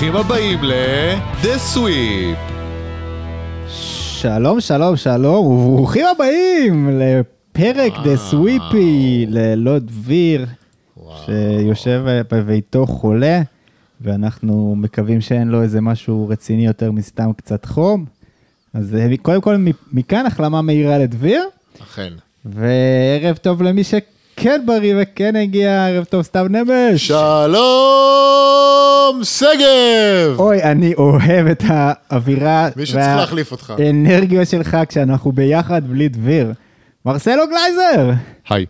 ברוכים הבאים ל-The Sweep. שלום, שלום, שלום, וברוכים הבאים לפרק The Sweepy ללא דביר, שיושב בביתו חולה, ואנחנו מקווים שאין לו איזה משהו רציני יותר מסתם קצת חום. אז קודם כל מכאן החלמה מהירה לדביר. אכן. וערב טוב למי שכן בריא וכן הגיע, ערב טוב סתיו נמש. שלום סגב! אוי, אני אוהב את האווירה והאנרגיה שלך כשאנחנו ביחד בלי דביר. מרסלו גלייזר! היי.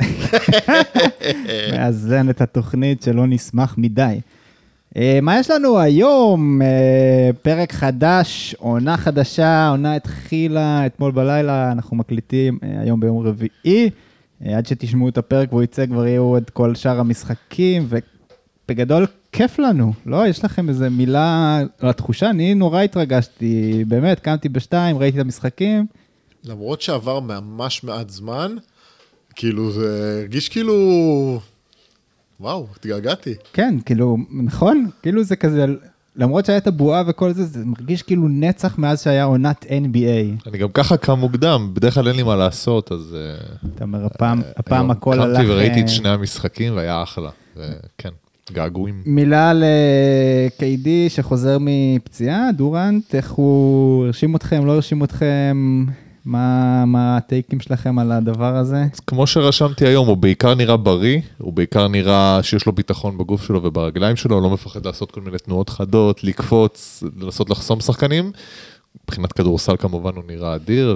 מאזן את התוכנית שלא נשמח מדי. מה יש לנו היום? פרק חדש, עונה חדשה, עונה התחילה אתמול בלילה, אנחנו מקליטים היום ביום רביעי, עד שתשמעו את הפרק והוא יצא כבר יהיו את כל שאר המשחקים, ובגדול כיף לנו, לא? יש לכם איזה מילה לתחושה? אני נורא התרגשתי, באמת, קמתי בשתיים, ראיתי את המשחקים. למרות שעבר ממש מעט זמן, כאילו זה הרגיש כאילו... וואו, התגעגעתי. כן, כאילו, נכון? כאילו זה כזה, למרות שהיה את הבועה וכל זה, זה מרגיש כאילו נצח מאז שהיה עונת NBA. אני גם ככה קם מוקדם, בדרך כלל אין לי מה לעשות, אז... אתה אומר, הפעם הכל הלך... קמתי וראיתי את שני המשחקים והיה אחלה, וכן, געגועים. מילה ל-KD שחוזר מפציעה, דורנט, איך הוא הרשים אתכם, לא הרשים אתכם... מה הטייקים שלכם על הדבר הזה? כמו שרשמתי היום, הוא בעיקר נראה בריא, הוא בעיקר נראה שיש לו ביטחון בגוף שלו וברגליים שלו, הוא לא מפחד לעשות כל מיני תנועות חדות, לקפוץ, לנסות לחסום שחקנים. מבחינת כדורסל כמובן הוא נראה אדיר,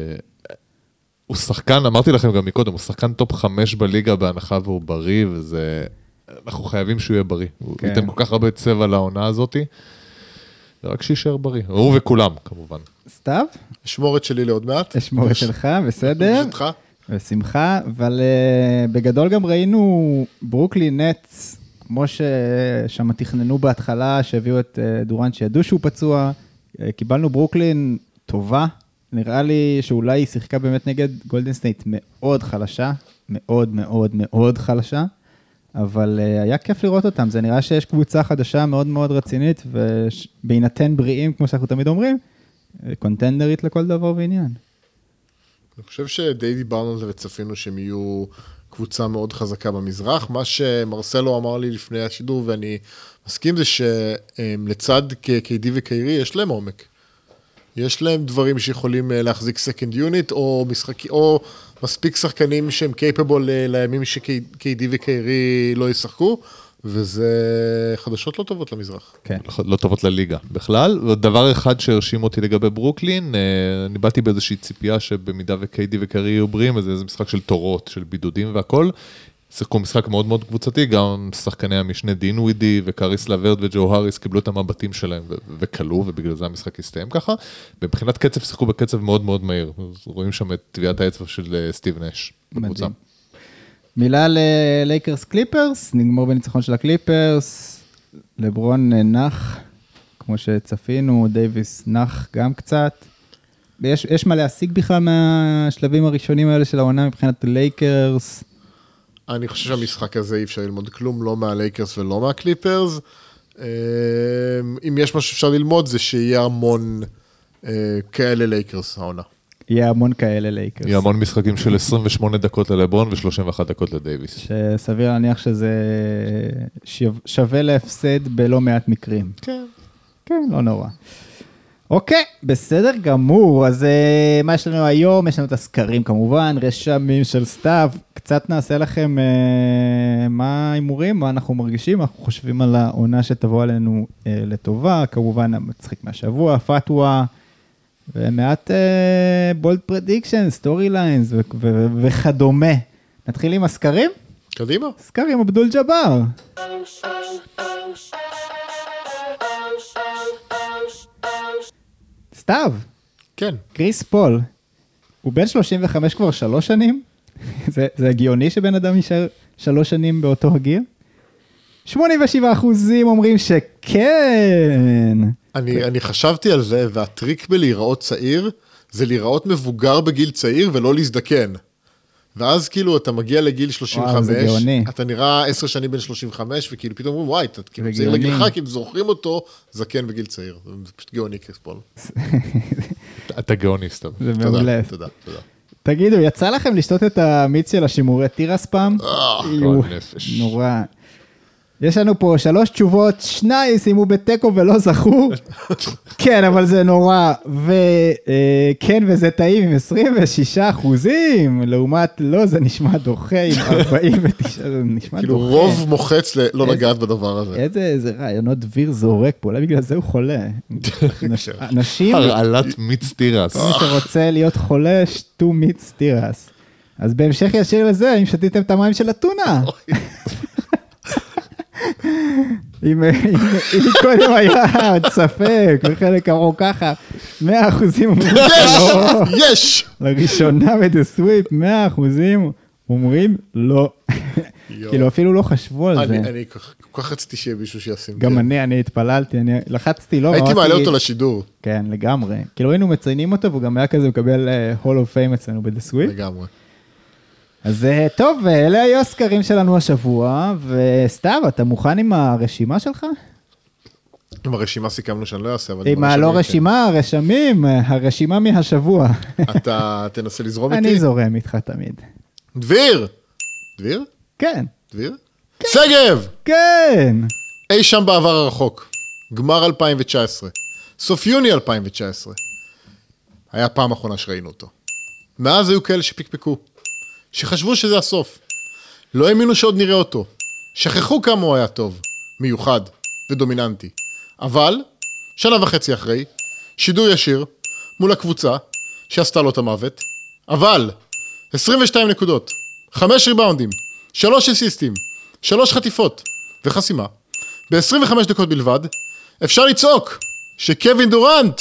והוא שחקן, אמרתי לכם גם מקודם, הוא שחקן טופ 5 בליגה בהנחה והוא בריא, וזה, אנחנו חייבים שהוא יהיה בריא. הוא ייתן כל כך הרבה צבע לעונה הזאת, רק שישאר בריא. הוא וכולם, כמובן. סתיו? אשמורת שלי לעוד מעט. אשמורת שלך, בסדר. בשמחה, אבל בגדול גם ראינו ברוקלין נטס, כמו ששם תכננו בהתחלה, שהביאו את דורנט שידעו שהוא פצוע, קיבלנו ברוקלין טובה, נראה לי שאולי היא שיחקה באמת נגד גולדן סטייט מאוד חלשה, מאוד מאוד מאוד חלשה, אבל היה כיף לראות אותם, זה נראה שיש קבוצה חדשה מאוד מאוד רצינית, ובהינתן בריאים, כמו שאנחנו תמיד אומרים, קונטנדרית לכל דבר ועניין. אני חושב שדי דיברנו על זה וצפינו שהם יהיו קבוצה מאוד חזקה במזרח, מה שמרסלו אמר לי לפני השידור, ואני מסכים זה שלצד KD וקיירי יש להם עומק. יש להם דברים שיכולים להחזיק סקנד יוניט, או מספיק שחקנים שהם קייפבול לימים ש-KD וקיירי לא ישחקו, וזה חדשות לא טובות למזרח. כן. לא טובות לליגה בכלל. ודבר אחד שהרשים אותי לגבי ברוקלין, אני באתי באיזושהי ציפייה שבמידה וקיידי וקרי יהיו בריאים, אז זה משחק של תורות, של בידודים והכל. שיחקו משחק מאוד מאוד קבוצתי, גם שחקני המשנה דין ווידי וקריס לוורד וג'ו האריס קיבלו את המבטים שלהם וקלו, ובגלל זה המשחק הסתיים ככה. מבחינת קצב, שיחקו בקצב מאוד מאוד מהיר. רואים שם את טביעת האצבע של סטיב נש בקבוצה. מילה ללייקרס קליפרס, נגמור בניצחון של הקליפרס, לברון נח, כמו שצפינו, דייביס נח גם קצת. יש מה להשיג בכלל מהשלבים הראשונים האלה של העונה מבחינת לייקרס? אני חושב שהמשחק הזה אי אפשר ללמוד כלום, לא מהלייקרס ולא מהקליפרס. אם יש משהו שאפשר ללמוד זה שיהיה המון כאלה לייקרס העונה. יהיה המון כאלה לייקרס. יהיה המון משחקים של 28 דקות ללברון ו31 דקות לדייביס. שסביר להניח שזה שווה להפסד בלא מעט מקרים. כן. כן, לא נורא. אוקיי, בסדר גמור. אז מה יש לנו היום? יש לנו את הסקרים כמובן, רשמים של סתיו. קצת נעשה לכם מה האימורים, מה אנחנו מרגישים, אנחנו חושבים על העונה שתבוא עלינו לטובה. כמובן, המצחיק מהשבוע, פתווה. ומעט בולד פרדיקשן, סטורי ליינס וכדומה. נתחיל עם הסקרים? קדימה. סקרים עבדול ג'בר. סתיו. כן. קריס פול. הוא בן 35 כבר 3 שנים? זה הגיוני שבן אדם יישאר 3 שנים באותו הגיל? 87% אומרים שכן. אני חשבתי על זה, והטריק בלהיראות צעיר, זה להיראות מבוגר בגיל צעיר ולא להזדקן. ואז כאילו אתה מגיע לגיל 35, וואו, זה גאוני. אתה נראה 10 שנים בין 35, וכאילו פתאום אומרים, וואי, אתה כאילו צעיר לגילך, כאילו זוכרים אותו, זקן בגיל צעיר. זה פשוט גאוני כספול. אתה גאוני, סתם. זה מעולה. תודה. תגידו, יצא לכם לשתות את המיץ של השימורי תירס פעם? נפש. נורא. יש לנו פה 3 תשובות, 2 סיימו בטקו ולא זכו. כן, אבל זה נורא. וכן, וזה טעים עם 26%, לעומת לא, זה נשמע דוחה עם 49%, זה נשמע כאילו דוחה. רוב מוחץ לא לגעת בדבר הזה. איזה רעיונות דביר זורק פה, אולי בגלל זה הוא חולה. אנשים, הרעלת מיץ תירס. מי שרוצה להיות חולה, שתו מיץ תירס. אז בהמשך ישיר לזה, אם שתיתם את המים של הטונה. אם קודם היה עוד ספק, וחלק אמרו ככה, 100% אומרים, יש! לראשונה בדסוויפ, 100% אומרים לא. כאילו אפילו לא חשבו על זה. אני כל כך רציתי שיהיה מישהו שישים. גם אני התפללתי, אני לחצתי לא. הייתי מעלה אותו לשידור. כן, לגמרי. כאילו היינו מציינים אותו, והוא גם היה כזה מקבל Hall of Fame אצלנו בדסוויפ. לגמרי. אז טוב, אלה היו הסקרים שלנו השבוע, וסתיו, אתה מוכן עם הרשימה שלך? עם הרשימה סיכמנו שאני לא אעשה, אבל... עם הלא רשימה, הרשימה מהשבוע. אתה תנסה לזרום איתי? אני זורם איתך תמיד. דביר! כן. סגב! כן! אי שם בעבר הרחוק. גמר 2019. סוף יוני 2019. היה פעם אחרונה שראינו אותו. מאז היו כאלה שפקפקו. שחשבו שזה הסוף. לא האמינו שעוד נראה אותו. שכחו כמה הוא היה טוב, מיוחד ודומיננטי. אבל, 1.5 שנה אחרי, שידור ישיר מול הקבוצה שעשתה לו את המוות. אבל, 22 נקודות, 5 ריבאונדים, 3 אסיסטים, 3 חטיפות וחסימה. ב-25 דקות בלבד, אפשר לצעוק שקווין דורנט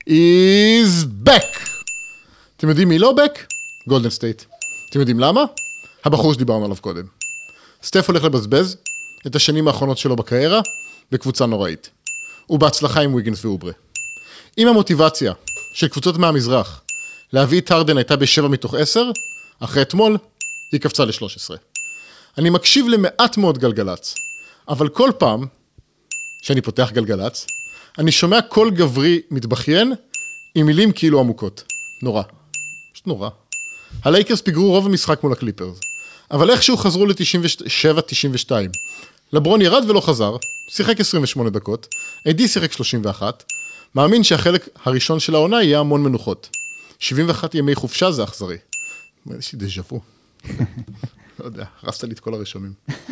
is back. אתם יודעים מי לא back? גולדן סטייט. אתם יודעים למה? הבחור שדיברנו עליו קודם. סטף הולך לבזבז את השנים האחרונות שלו בקריירה בקבוצה נוראית. ובהצלחה עם ויגינס ואוברה. אם המוטיבציה של קבוצות מהמזרח להביא את הרדן הייתה ב7/10, אחרי אתמול היא קפצה ל13. אני מקשיב למעט מאוד גלגלץ, אבל כל פעם שאני פותח גלגלץ, אני שומע קול גברי מתבכיין עם מילים כאילו עמוקות. נורא. פשוט נורא. הלייקרס פיגרו רוב המשחק מול הקליפרס, אבל איכשהו חזרו ל-97-92. לברון ירד ולא חזר, שיחק 28 דקות, איי-די שיחק 31, מאמין שהחלק הראשון של העונה יהיה המון מנוחות. 71 ימי חופשה זה אכזרי. יש לי דז'אבו. לא יודע, הרסת לי את כל הרשומים.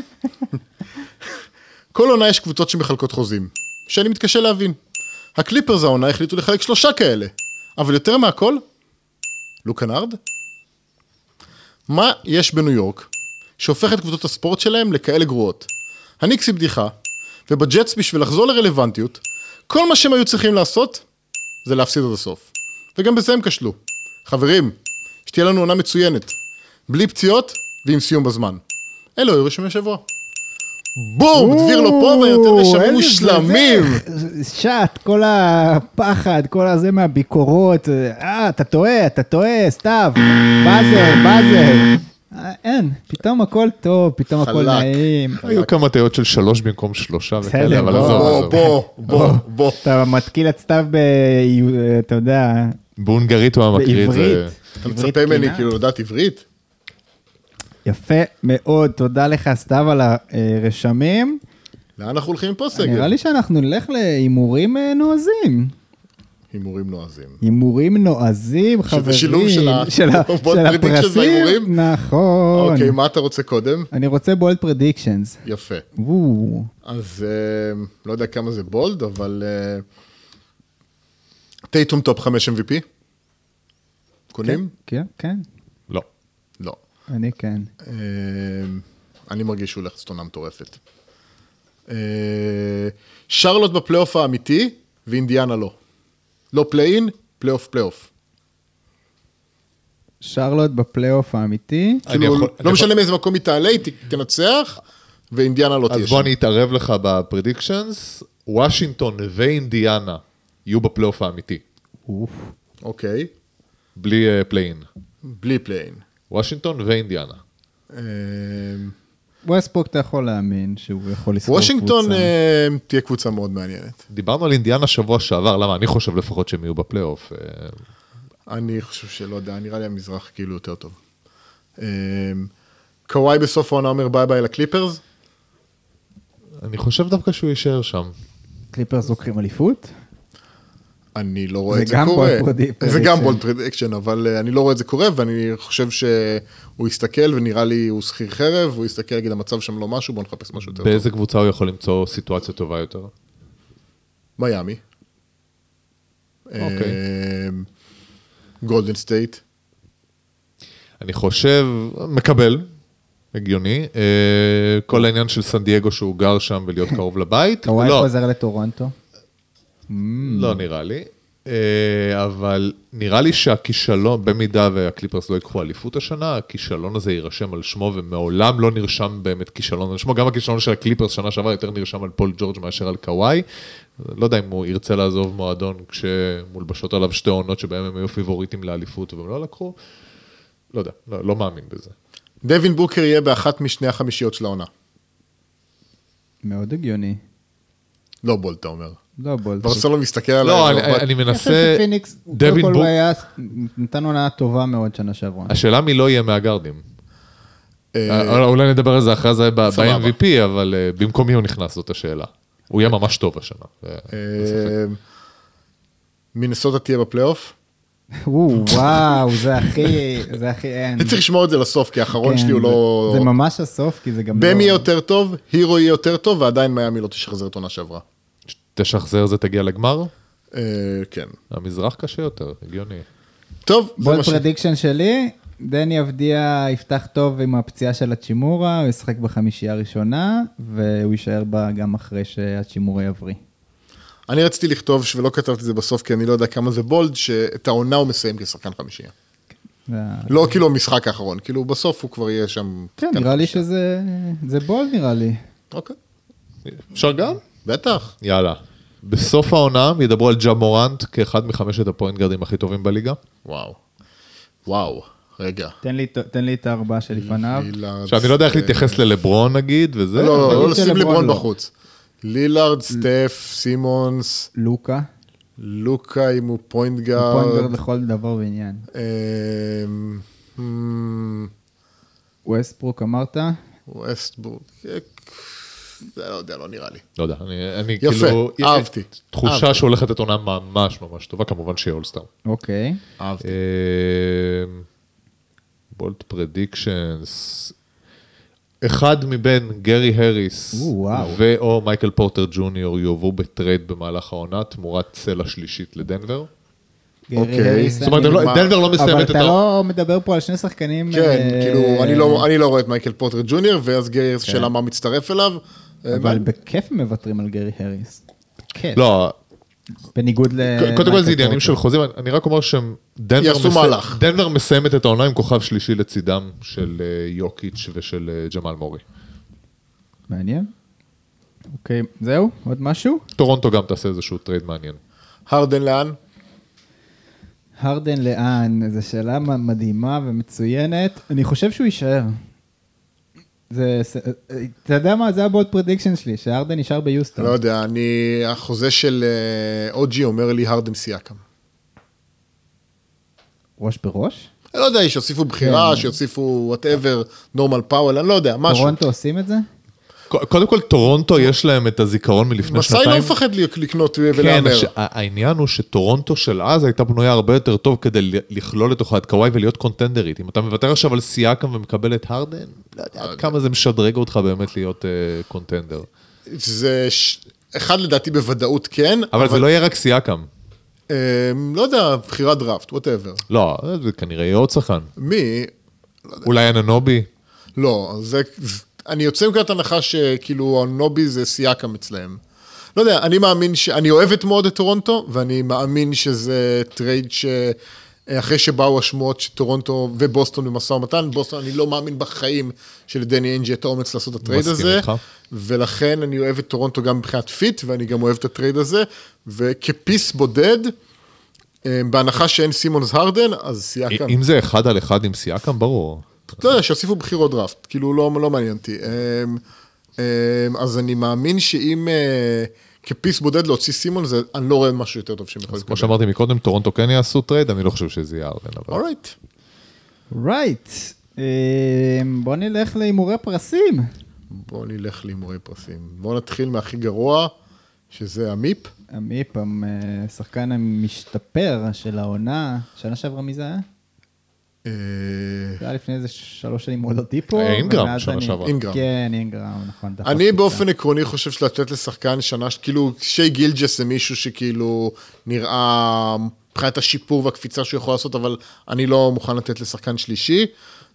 כל עונה יש קבוצות שמחלקות חוזים, שאני מתקשה להבין. הקליפרס העונה החליטו לחלק 3 כאלה, אבל יותר מהכל, לוקה נארד? מה יש בניו יורק שהופך את קבוצות הספורט שלהם לכאלה גרועות? הניקס היא בדיחה, ובג'טס בשביל לחזור לרלוונטיות, כל מה שהם היו צריכים לעשות זה להפסיד עד הסוף. וגם בזה הם כשלו. חברים, שתהיה לנו עונה מצוינת, בלי פציעות ועם סיום בזמן. אלו היו רשמי שבוע. בום, דביר לו פה ואני נותן רשמים מושלמים. שט, כל הפחד, כל הזה מהביקורות, אתה טועה, סתיו, באזר. אין, פתאום הכל טוב, פתאום הכל נעים. היו כמה טעויות של 3 במקום 3 וכאלה, אבל עזוב. בוא. אתה מתקיל את סתיו אתה יודע... בהונגרית הוא מקריא את זה. אתה מצפה ממני כאילו לדעת עברית? יפה מאוד, תודה לך סתיו על הרשמים. לאן אנחנו הולכים פה סגל? נראה לי שאנחנו נלך להימורים נועזים. הימורים נועזים, חברים. שזה שילוב של הפרסים. נכון. אוקיי, מה אתה רוצה קודם? אני רוצה בולד פרדיקשנס. יפה. אז לא יודע כמה זה בולד, אבל טייטום טופ 5 MVP? קונים? כן. לא. אני כן. אני מרגיש שהוא הולך סטונה מטורפת. שרלוט בפלייאוף האמיתי, ואינדיאנה לא. לא פליין, פלייאוף. שרלוט בפלייאוף האמיתי. לא משנה מאיזה מקום היא תעלה, היא תנצח, ואינדיאנה לא תהיה שם. אז בוא אני אתערב לך בפרדיקשנס, וושינגטון ואינדיאנה יהיו בפלייאוף האמיתי. אוקיי. בלי פליין. בלי פליין. וושינגטון ואינדיאנה. ווסטברוק אתה יכול להאמין שהוא יכול לסחור קבוצה. וושינגטון תהיה קבוצה מאוד מעניינת. דיברנו על אינדיאנה שבוע שעבר, למה? אני חושב לפחות שהם יהיו בפלייאוף. אני חושב שלא יודע, נראה לי המזרח כאילו יותר טוב. קוואי בסוף העונה אומר ביי ביי לקליפרס? אני חושב דווקא שהוא יישאר שם. קליפרס לוקחים אליפות? אני לא רואה את זה קורה. זה גם בולד פרדיקשן, אבל אני לא רואה את זה קורה, ואני חושב שהוא יסתכל, ונראה לי הוא שכיר חרב, והוא יסתכל, יגיד, המצב שם לא משהו, בוא נחפש משהו יותר טוב. באיזה קבוצה הוא יכול למצוא סיטואציה טובה יותר? מיאמי. אוקיי. גולדן סטייט. אני חושב, מקבל, הגיוני, כל העניין של סן דייגו שהוא גר שם ולהיות קרוב לבית. קוואי חוזר לטורונטו. לא נראה לי, אבל נראה לי שהכישלון, במידה והקליפרס לא יקחו אליפות השנה, הכישלון הזה יירשם על שמו, ומעולם לא נרשם באמת כישלון על שמו, גם הכישלון של הקליפרס שנה שעבר יותר נרשם על פול ג'ורג' מאשר על קוואי, לא יודע אם הוא ירצה לעזוב מועדון כשמולבשות עליו שתי עונות שבהם הם היו פיבוריטים לאליפות והם לא לקחו, לא יודע, לא מאמין בזה. דווין בוקר יהיה באחת משני החמישיות של העונה. מאוד הגיוני. לא בולט, אתה אומר. לא בולט. ברסלו מסתכל עליי. לא, אני מנסה... פיניקס, קודם כל הוא היה, נתן עונה טובה מאוד שנה שעברה. השאלה מי לא יהיה מהגרדים. אולי נדבר על זה אחרי זה ב-MVP, אבל במקום מי הוא נכנס, זאת השאלה. הוא יהיה ממש טוב השנה. מינסוטה תהיה בפלייאוף? וואו, זה הכי אין. אני צריך לשמור את זה לסוף, כי האחרון שלי הוא לא... זה ממש הסוף, כי זה גם לא... במי יהיה יותר טוב, הירו יהיה יותר טוב, ועדיין מיאמי לא תשחזר את עונה שעברה. תשחזר זה תגיע לגמר? כן. המזרח קשה יותר, הגיוני. טוב, בול פרדיקשן שלי, דני אבדיה יפתח טוב עם הפציעה של הצ'ימורה, הוא ישחק בחמישייה הראשונה, והוא יישאר בה גם אחרי שהצ'ימורה יבריא. אני רציתי לכתוב, ולא כתבתי את זה בסוף, כי אני לא יודע כמה זה בולד, שאת העונה הוא מסיים כשחקן חמישייה. לא כאילו המשחק האחרון, כאילו בסוף הוא כבר יהיה שם... כן, נראה לי שזה בולד נראה לי. אוקיי. אפשר גם? בטח. יאללה. בסוף העונה ידברו על ג'ה מורנט כאחד מחמשת הפוינט גארדים הכי טובים בליגה. וואו. רגע. תן לי את הארבעה שלפניו. עכשיו, אני לא יודע איך להתייחס ללברון נגיד, וזה... לא לשים לברון בחוץ. לילארד, סטף, סימונס. לוקה אם הוא פוינט גארד. הוא פוינט גארד לכל דבר ועניין. ווסטברוק אמרת? ווסטברוק. זה לא יודע, לא נראה לי. לא יודע, אני יפה, אהבתי. תחושה שהולכת את עונה ממש ממש טובה, כמובן שיהיה אולסטאר. אוקיי. אהבתי. בולט פרדיקשנס. אחד מבין גרי הריס ואו מייקל פורטר ג'וניור יובאו בטרייד במהלך העונה, תמורת צלע שלישית לדנבר. אוקיי. זאת אומרת, דנבר לא מסיימת את אבל אתה לא מדבר פה על שני שחקנים... כן, כאילו, אני לא רואה את מייקל פורטר ג'וניור, ואז גרי הריס שאלה מה מצטרף אליו. אבל בכיף מוותרים על גרי הריס. בכיף. לא. בניגוד קודם כל זה עניינים של חוזים, אני רק אומר שדנבר מסיימת את העונה עם כוכב שלישי לצידם של יוקיץ' ושל ג'מאל מורי. מעניין. אוקיי, זהו? עוד משהו? טורונטו גם תעשה איזשהו טרייד מעניין. הרדן לאן? הרדן לאן? זו שאלה מדהימה ומצוינת. אני חושב שהוא יישאר. אתה יודע מה? זה הבולד פרדיקשן שלי, שהרדן נשאר ביוסטון. לא יודע, החוזה של אוג'י אומר לי הרדן סייקם. ראש בראש? אני לא יודע, שיוסיפו בחירה, שיוסיפו whatever, נורמל פאוול, אני לא יודע, משהו. טורונטו עושים את זה? קודם כל, טורונטו יש להם את הזיכרון מלפני שנתיים. מסי לא מפחד לקנות ולאמר. כן, העניין הוא שטורונטו של אז הייתה בנויה הרבה יותר טוב כדי לכלול לתוכה את קוואי ולהיות קונטנדרית. אם אתה מוותר עכשיו על סייקם ומקבל את הרדן, לא יודע עד כמה זה משדרג אותך באמת להיות קונטנדר. זה אחד לדעתי בוודאות כן. אבל זה לא יהיה רק סייקם. לא יודע, בחירת דראפט, whatever. לא, זה כנראה יהיה עוד שחקן. מי? אולי אננובי? לא, זה... אני יוצא מכאן את הנחה שכאילו הנובי זה סייקם אצלהם. לא יודע, אני מאמין אני אוהבת מאוד את טורונטו, ואני מאמין שזה טרייד שאחרי שבאו השמועות שטורונטו ובוסטון במשא ומתן, בוסטון אני לא מאמין בחיים שלדני אינג'י את האומץ לעשות את הטרייד הזה, ולכן אני אוהב את טורונטו גם מבחינת פיט, ואני גם אוהב את הטרייד הזה, וכפיס בודד, בהנחה שאין סימונס הרדן, אז סייקם. אם זה 1 על 1 עם סייקם, ברור. לא יודע, שיוסיפו בחירות דראפט, כאילו לא מעניין אותי. אז אני מאמין שאם כפיס בודד להוציא סימונס, אני לא רואה משהו יותר טוב שהם יכולים לקבל. כמו שאמרתי מקודם, טורונטו כן יעשו טרייד, אני לא חושב שזה יהיה הרדן. Right. בוא נלך להימורי פרסים. בוא נתחיל מהכי גרוע, שזה המיפ. המיפ, השחקן המשתפר של העונה, שנה שעברה מי זה היה? זה היה לפני איזה 3 שנים עוד אותי פה. אינגרם, שנה שעברה. כן, אינגרם, נכון. אני באופן עקרוני חושב שלתת לשחקן שנה, כאילו, שי גילג'ס זה מישהו שכאילו נראה מבחינת השיפור והקפיצה שהוא יכול לעשות, אבל אני לא מוכן לתת לשחקן שלישי,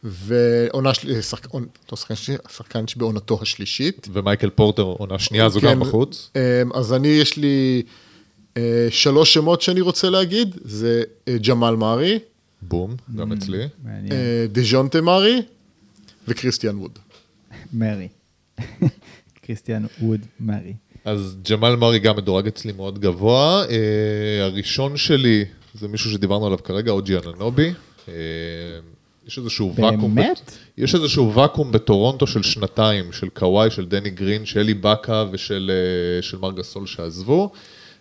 שחקן שבעונתו השלישית. ומייקל פורטר עונה שנייה, זו גם בחוץ. אז יש לי 3 שמות שאני רוצה להגיד, זה ג'מאל מארי. בום, גם אצלי. דז'ונטה מארי וקריסטיאן ווד. מארי. קריסטיאן ווד מארי. אז ג'מאל מארי גם מדורג אצלי מאוד גבוה. הראשון שלי זה מישהו שדיברנו עליו כרגע, אוג'י אננובי. יש איזשהו ואקום. באמת? יש איזשהו ואקום בטורונטו של 2 של קוואי, של דני גרין, של אלי בקה ושל מרגסול שעזבו.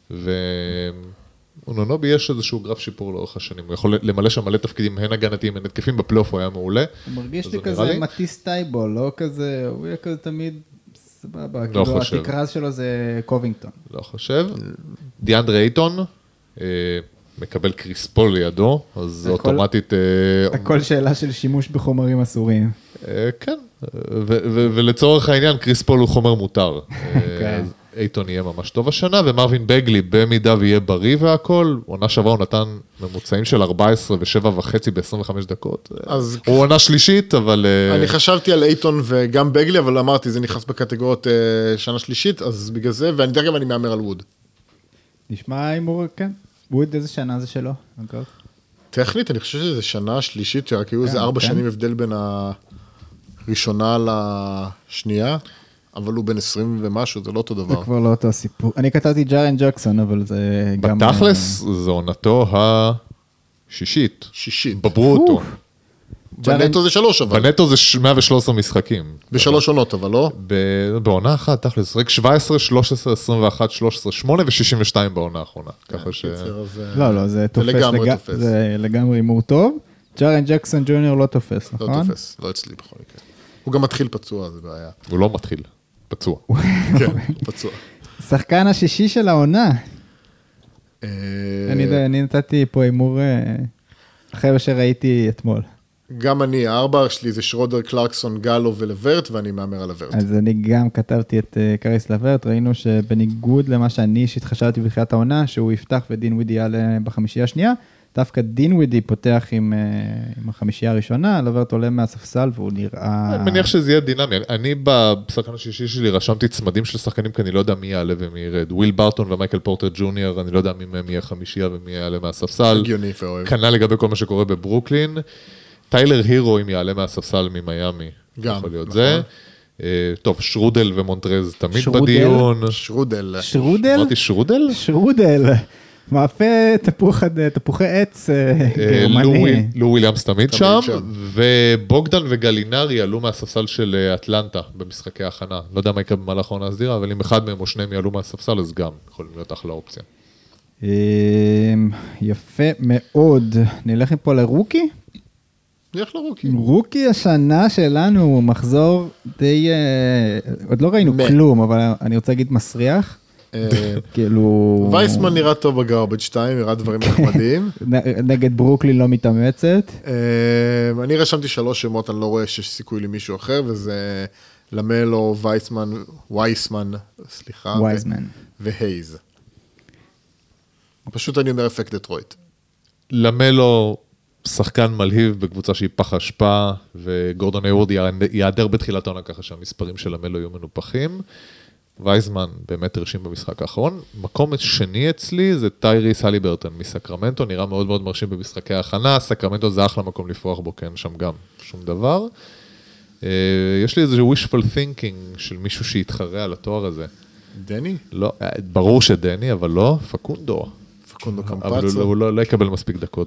אונונובי יש איזשהו גרף שיפור לאורך השנים, הוא יכול למלא שם מלא תפקידים, הן הגנתיים, הן התקפים, בפלייאוף הוא היה מעולה. הוא מרגיש לי כזה מטיס טייבול, לא כזה, הוא יהיה כזה תמיד סבבה, כאילו התקרה שלו זה קובינגטון. לא חושב. דיאנדרי אייטון, מקבל קריספול לידו, אז אוטומטית... הכל שאלה של שימוש בחומרים אסורים. כן, ולצורך העניין קריספול הוא חומר מותר. אייטון יהיה ממש טוב השנה, ומרווין בגלי במידה ויהיה בריא והכל, עונה שעברה הוא נתן ממוצעים של 14 ו7.5 ב-25 דקות. הוא עונה שלישית, אבל... אני חשבתי על אייטון וגם בגלי, אבל אמרתי, זה נכנס בקטגוריות שנה שלישית, אז בגלל זה, ואני דרך גם אני מאמר על ווד. נשמע הימור, כן. ווד, איזה שנה זה שלו? טכנית, אני חושב שזה שנה שלישית, שרק היו איזה 4 שנים הבדל בין הראשונה לשנייה. אבל הוא בן 20 ומשהו, זה לא אותו דבר. זה כבר לא אותו סיפור. אני כתבתי ג'ארן ג'קסון, אבל זה גם... בתכלס, זו עונתו השישית. שישית. בברוטו. בנטו זה 3, אבל. בנטו זה 113 משחקים. ב3 עונות, אבל לא? בעונה אחת, תכלס, רק 17, 13, 21, 13, 8 ו62 בעונה האחרונה. ככה ש... לא, זה תופס. זה לגמרי הימור טוב. ג'ארן ג'קסון ג'וניור לא תופס, נכון? לא תופס, לא אצלי בכל מקרה. הוא גם מתחיל פצוע, זה בעיה. הוא לא מתחיל. פצוע. כן, פצוע. שחקן השישי של העונה. אני נתתי פה הימור אחרי מה שראיתי אתמול. גם אני, 4 שלי זה שרודר, קלרקסון, גלו ולוורט, ואני מאמר על לוורט. אז אני גם כתבתי את קריס לוורט, ראינו שבניגוד למה שאני שהתחשבתי בתחילת העונה, שהוא יפתח ודין ווידי יעלה בחמישייה השנייה, דווקא דין ווידי פותח עם החמישייה הראשונה, לוורט עולה מהספסל והוא נראה... אני מניח שזה יהיה דינמי. אני בשחקן השישי שלי רשמתי צמדים של שחקנים, כי אני לא יודע מי יעלה ומי ירד. וויל ברטון ומייקל פורטר ג'וניור, אני לא יודע מי יהיה חמישייה ומי יעלה מהספסל. כנ"ל לגבי כל מה שקורה בברוקלין. טיילר הירו, אם יעלה מהספסל ממיימי. גם, יכול להיות זה. טוב, שרודל ומונטרז תמיד בדיון. שרודל. אמרתי שרודל? שרודל. מאפה תפוחי עץ גרמני. לו וויליאמס תמיד שם, ובוגדן וגלינרי עלו מהספסל של אטלנטה במשחקי ההכנה. לא יודע מה יקרה במהלך העונה הסדירה, אבל אם אחד מהם או שניהם יעלו מהספסל, אז גם יכולים להיות אחלה אופציה. יפה מאוד. נלך פה לרוקי? נלך לרוקי. רוקי השנה שלנו, מחזור די... עוד לא ראינו כלום, אבל אני רוצה להגיד מסריח. כאילו... וייסמן נראה טוב בגרבג' 2, נראה דברים נחמדים. נגד ברוקלין לא מתאמצת. אני רשמתי 3 שמות, אני לא רואה שיש סיכוי למישהו אחר, וזה למלו, וייסמן, והייז. פשוט אני אומר אפקט דטרויט. למלו, שחקן מלהיב בקבוצה שהיא פח אשפה, וגורדון היוורד יעדר בתחילת העונה ככה שהמספרים של למלו יהיו מנופחים. וייזמן באמת הרשים במשחק האחרון. מקום שני אצלי זה טייריס הליברטון מסקרמנטו, נראה מאוד מאוד מרשים במשחקי ההכנה, סקרמנטו זה אחלה מקום לפרוח בו, כן, שם גם שום דבר. יש לי איזשהו wishful thinking של מישהו שיתחרה על התואר הזה. דני? לא, ברור שדני, אבל לא, פקונדו. פקונדו אבל קמפצו. הוא לא יקבל מספיק דקות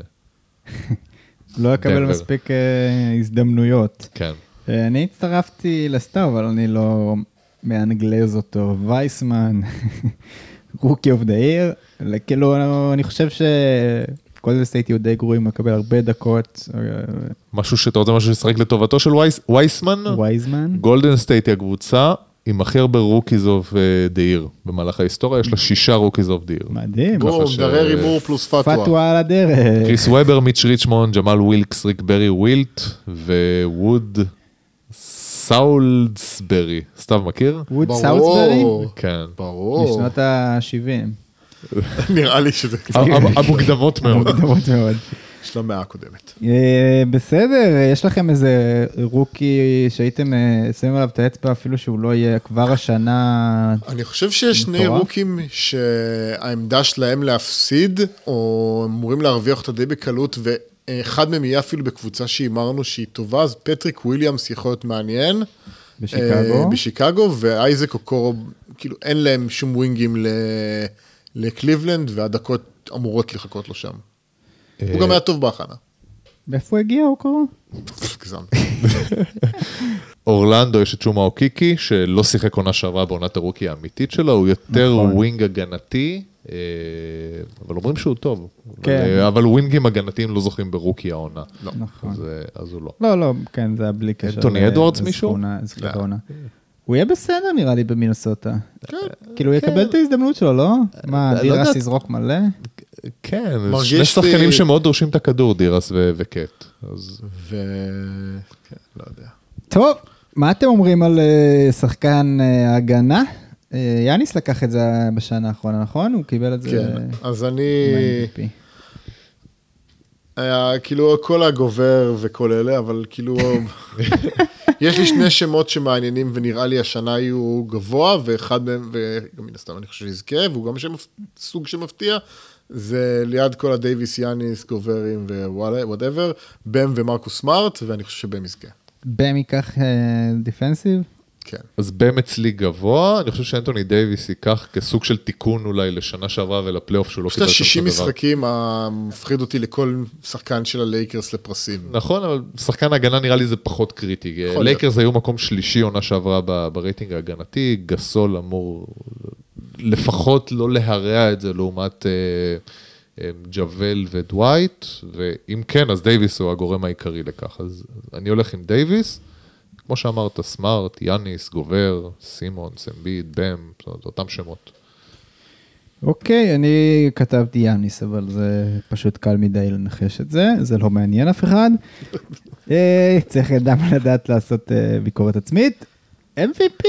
לא יקבל מספיק הזדמנויות. כן. אני הצטרפתי לסטאר, אבל אני לא מאנגלז אותו. וייסמן, רוקי אוף דה עיר. כאילו, אני חושב שגולדן סטייט יהיו די גרועים, מקבל הרבה דקות. משהו שאתה רוצה משהו לשחק לטובתו של וייסמן? וייסמן. גולדן סטייט היא הקבוצה עם הכי הרבה רוקיז אוף דה עיר. במהלך ההיסטוריה יש לה 6 רוקיז אוף דה עיר. מדהים. בום, דרר הימור פלוס פתווה. פתווה על הדרך. קריס וובר, מיץ' ריצ'מונד, ג'מאל ווילקס, ריק ברי ווילט, וווד סאולדסברי. סתיו מכיר? ווד סאולדסברי? כן. ברור. משנות ה-70. נראה לי שזה המוקדמות מאוד. מוקדמות מאוד. יש לה מאה קודמת. בסדר, יש לכם איזה רוקי שהייתם שמים עליו את האצבע, אפילו שהוא לא יהיה כבר השנה. אני חושב שיש שני רוקים שהעמדה שלהם להפסיד, או אמורים להרוויח אותה די בקלות, ואחד מהם יהיה אפילו בקבוצה שאימרנו שהיא טובה, אז פטריק וויליאמס יכול להיות מעניין. בשיקגו, ואייזק אוקורו, כאילו אין להם שום ווינגים לקליבלנד, והדקות אמורות לחכות לו שם. הוא גם היה טוב בהכנה. מאיפה הגיע אוקורו? גזמתי. אורלנדו יש את שומה אוקיקי, שלא שיחק עונה שעברה בעונת הרוקי האמיתית שלו, הוא יותר ווינג הגנתי, אבל אומרים שהוא טוב. אבל ווינגים הגנתיים לא זוכים ברוקי העונה. אז הוא לא. לא, כן, זה היה בלי קשר. אנטוני אדוארדס מישהו? הוא יהיה בסדר נראה לי במינסוטה. כאילו הוא יקבל את ההזדמנות שלו, לא? מה, דירס יזרוק מלא? כן, שני שחקנים שמאוד דורשים את הכדור, דירס וקט. כן, לא יודע. טוב, מה אתם אומרים על שחקן הגנה? יאניס לקח את זה בשנה האחרונה, נכון? הוא קיבל את זה... כן, אז אני... כאילו כל הגובר וכל אלה, אבל כאילו... יש לי שני שמות שמעניינים, ונראה לי השנה יהיו גבוה, ואחד מהם, וגם מן הסתם אני חושב שיזכה, והוא גם סוג שמפתיע, זה ליד כל הדייביס, יאניס, גוברים ווואטאבר, בם ומרקוס סמארט, ואני חושב שבם יזכה. בם ייקח דיפנסיב? כן. אז בם אצלי גבוה, אני חושב שאנטוני דייביס ייקח כסוג של תיקון אולי לשנה שעברה ולפלייאוף שהוא לא קיבל את אותו דבר. 60 משחקים, מפחיד אותי לכל שחקן של הלייקרס לפרסים. נכון, אבל שחקן ההגנה נראה לי זה פחות קריטי. לייקרס היו מקום שלישי עונה שעברה ברייטינג ההגנתי, גסול אמור לפחות לא להרע את זה לעומת ג'וול ודווייט, ואם כן, אז דייביס הוא הגורם העיקרי לכך. אז אני הולך עם דייביס, כמו שאמרת, סמארט, יאניס, גובר, סימון, סמביד, בם, אותם שמות. אוקיי, אני כתבתי יאניס, אבל זה פשוט קל מדי לנחש את זה, זה לא מעניין אף אחד. צריך לדעת לעשות ביקורת עצמית. MVP,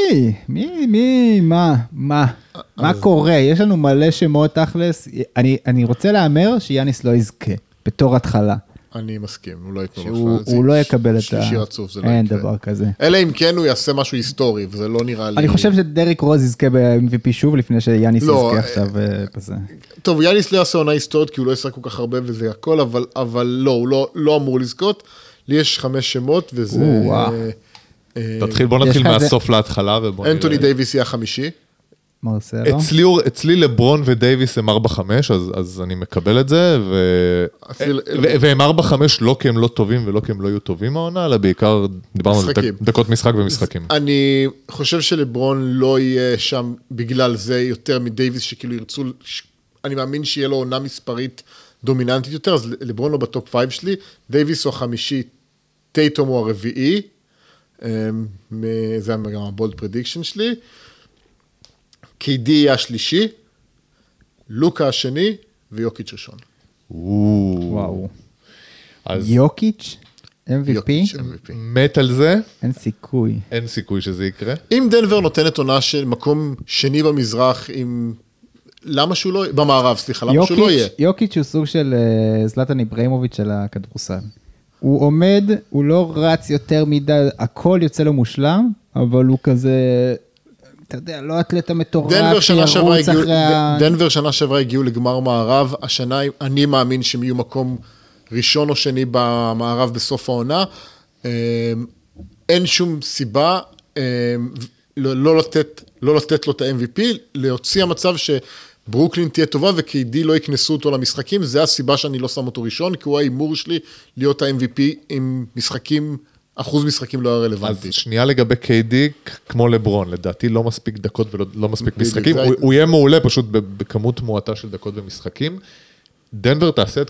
מה קורה? יש לנו מלא שמות תכלס, אני רוצה לאמר שיאניס לא יזכה, בתור התחלה. אני מסכים, הוא לא ייתנו לו הוא לא יקבל את שלישי רצוף, זה לא אין יקרה. דבר כזה. אלא אם כן הוא יעשה משהו היסטורי, וזה לא נראה לי... אני חושב שדריק רוז יזכה ב-MVP שוב, לפני שיאניס יזכה עכשיו בזה. טוב, יאניס לא יעשה עונה היסטורית, כי הוא לא ישחק כל כך הרבה וזה הכל, אבל לא, הוא לא אמור לזכות. לי יש 5 שמות, וזה... בוא נתחיל מהסוף להתחלה. אנטוני דייביס יהיה 5. מרסלו. אצלי לברון ודייביס הם 4-5, אז אני מקבל את זה, והם 4-5 לא כי הם לא טובים ולא כי הם לא יהיו טובים העונה, אלא בעיקר דיברנו על דקות משחק ומשחקים. אני חושב שלברון לא יהיה שם בגלל זה יותר מדייביס, שכאילו ירצו, אני מאמין שיהיה לו עונה מספרית דומיננטית יותר, אז לברון לא בטופ 5 שלי, דייביס הוא 5, טייטום הוא 4, זה גם הבולד פרדיקשן שלי, KD יהיה 3, לוקה 2, ויוקיץ' ראשון. וואו. יוקיץ', MVP? מת על זה? אין סיכוי. אין סיכוי שזה יקרה. אם דנבר נותנת עונה של מקום שני במזרח, למה שהוא לא... במערב, סליחה, למה שהוא לא יהיה? יוקיץ' הוא סוג של זלטן איברהימוביץ' של הכדורסל. הוא עומד, הוא לא רץ יותר מדי, הכל יוצא לו מושלם, אבל הוא כזה... אתה יודע, לא אתלטה מטורף, דנבר שנה שעברה הגיעו לגמר מערב, השנה אני מאמין שהם יהיו מקום ראשון או שני במערב בסוף העונה, אין שום סיבה לא לתת לו את ה-MVP, להוציא המצב ברוקלין תהיה טובה ו-KD לא ייכנסו אותו למשחקים, זה הסיבה שאני לא שם אותו ראשון, כי הוא האימור שלי להיות ה-MVP עם משחקים, אחוז משחקים לא היה רלוונטי. אז שנייה לגבי KD, כמו לברון, לדעתי לא מספיק דקות ולא מספיק משחקים, הוא יהיה מעולה פשוט בכמות מועטה של דקות ומשחקים. דנבר תעשה את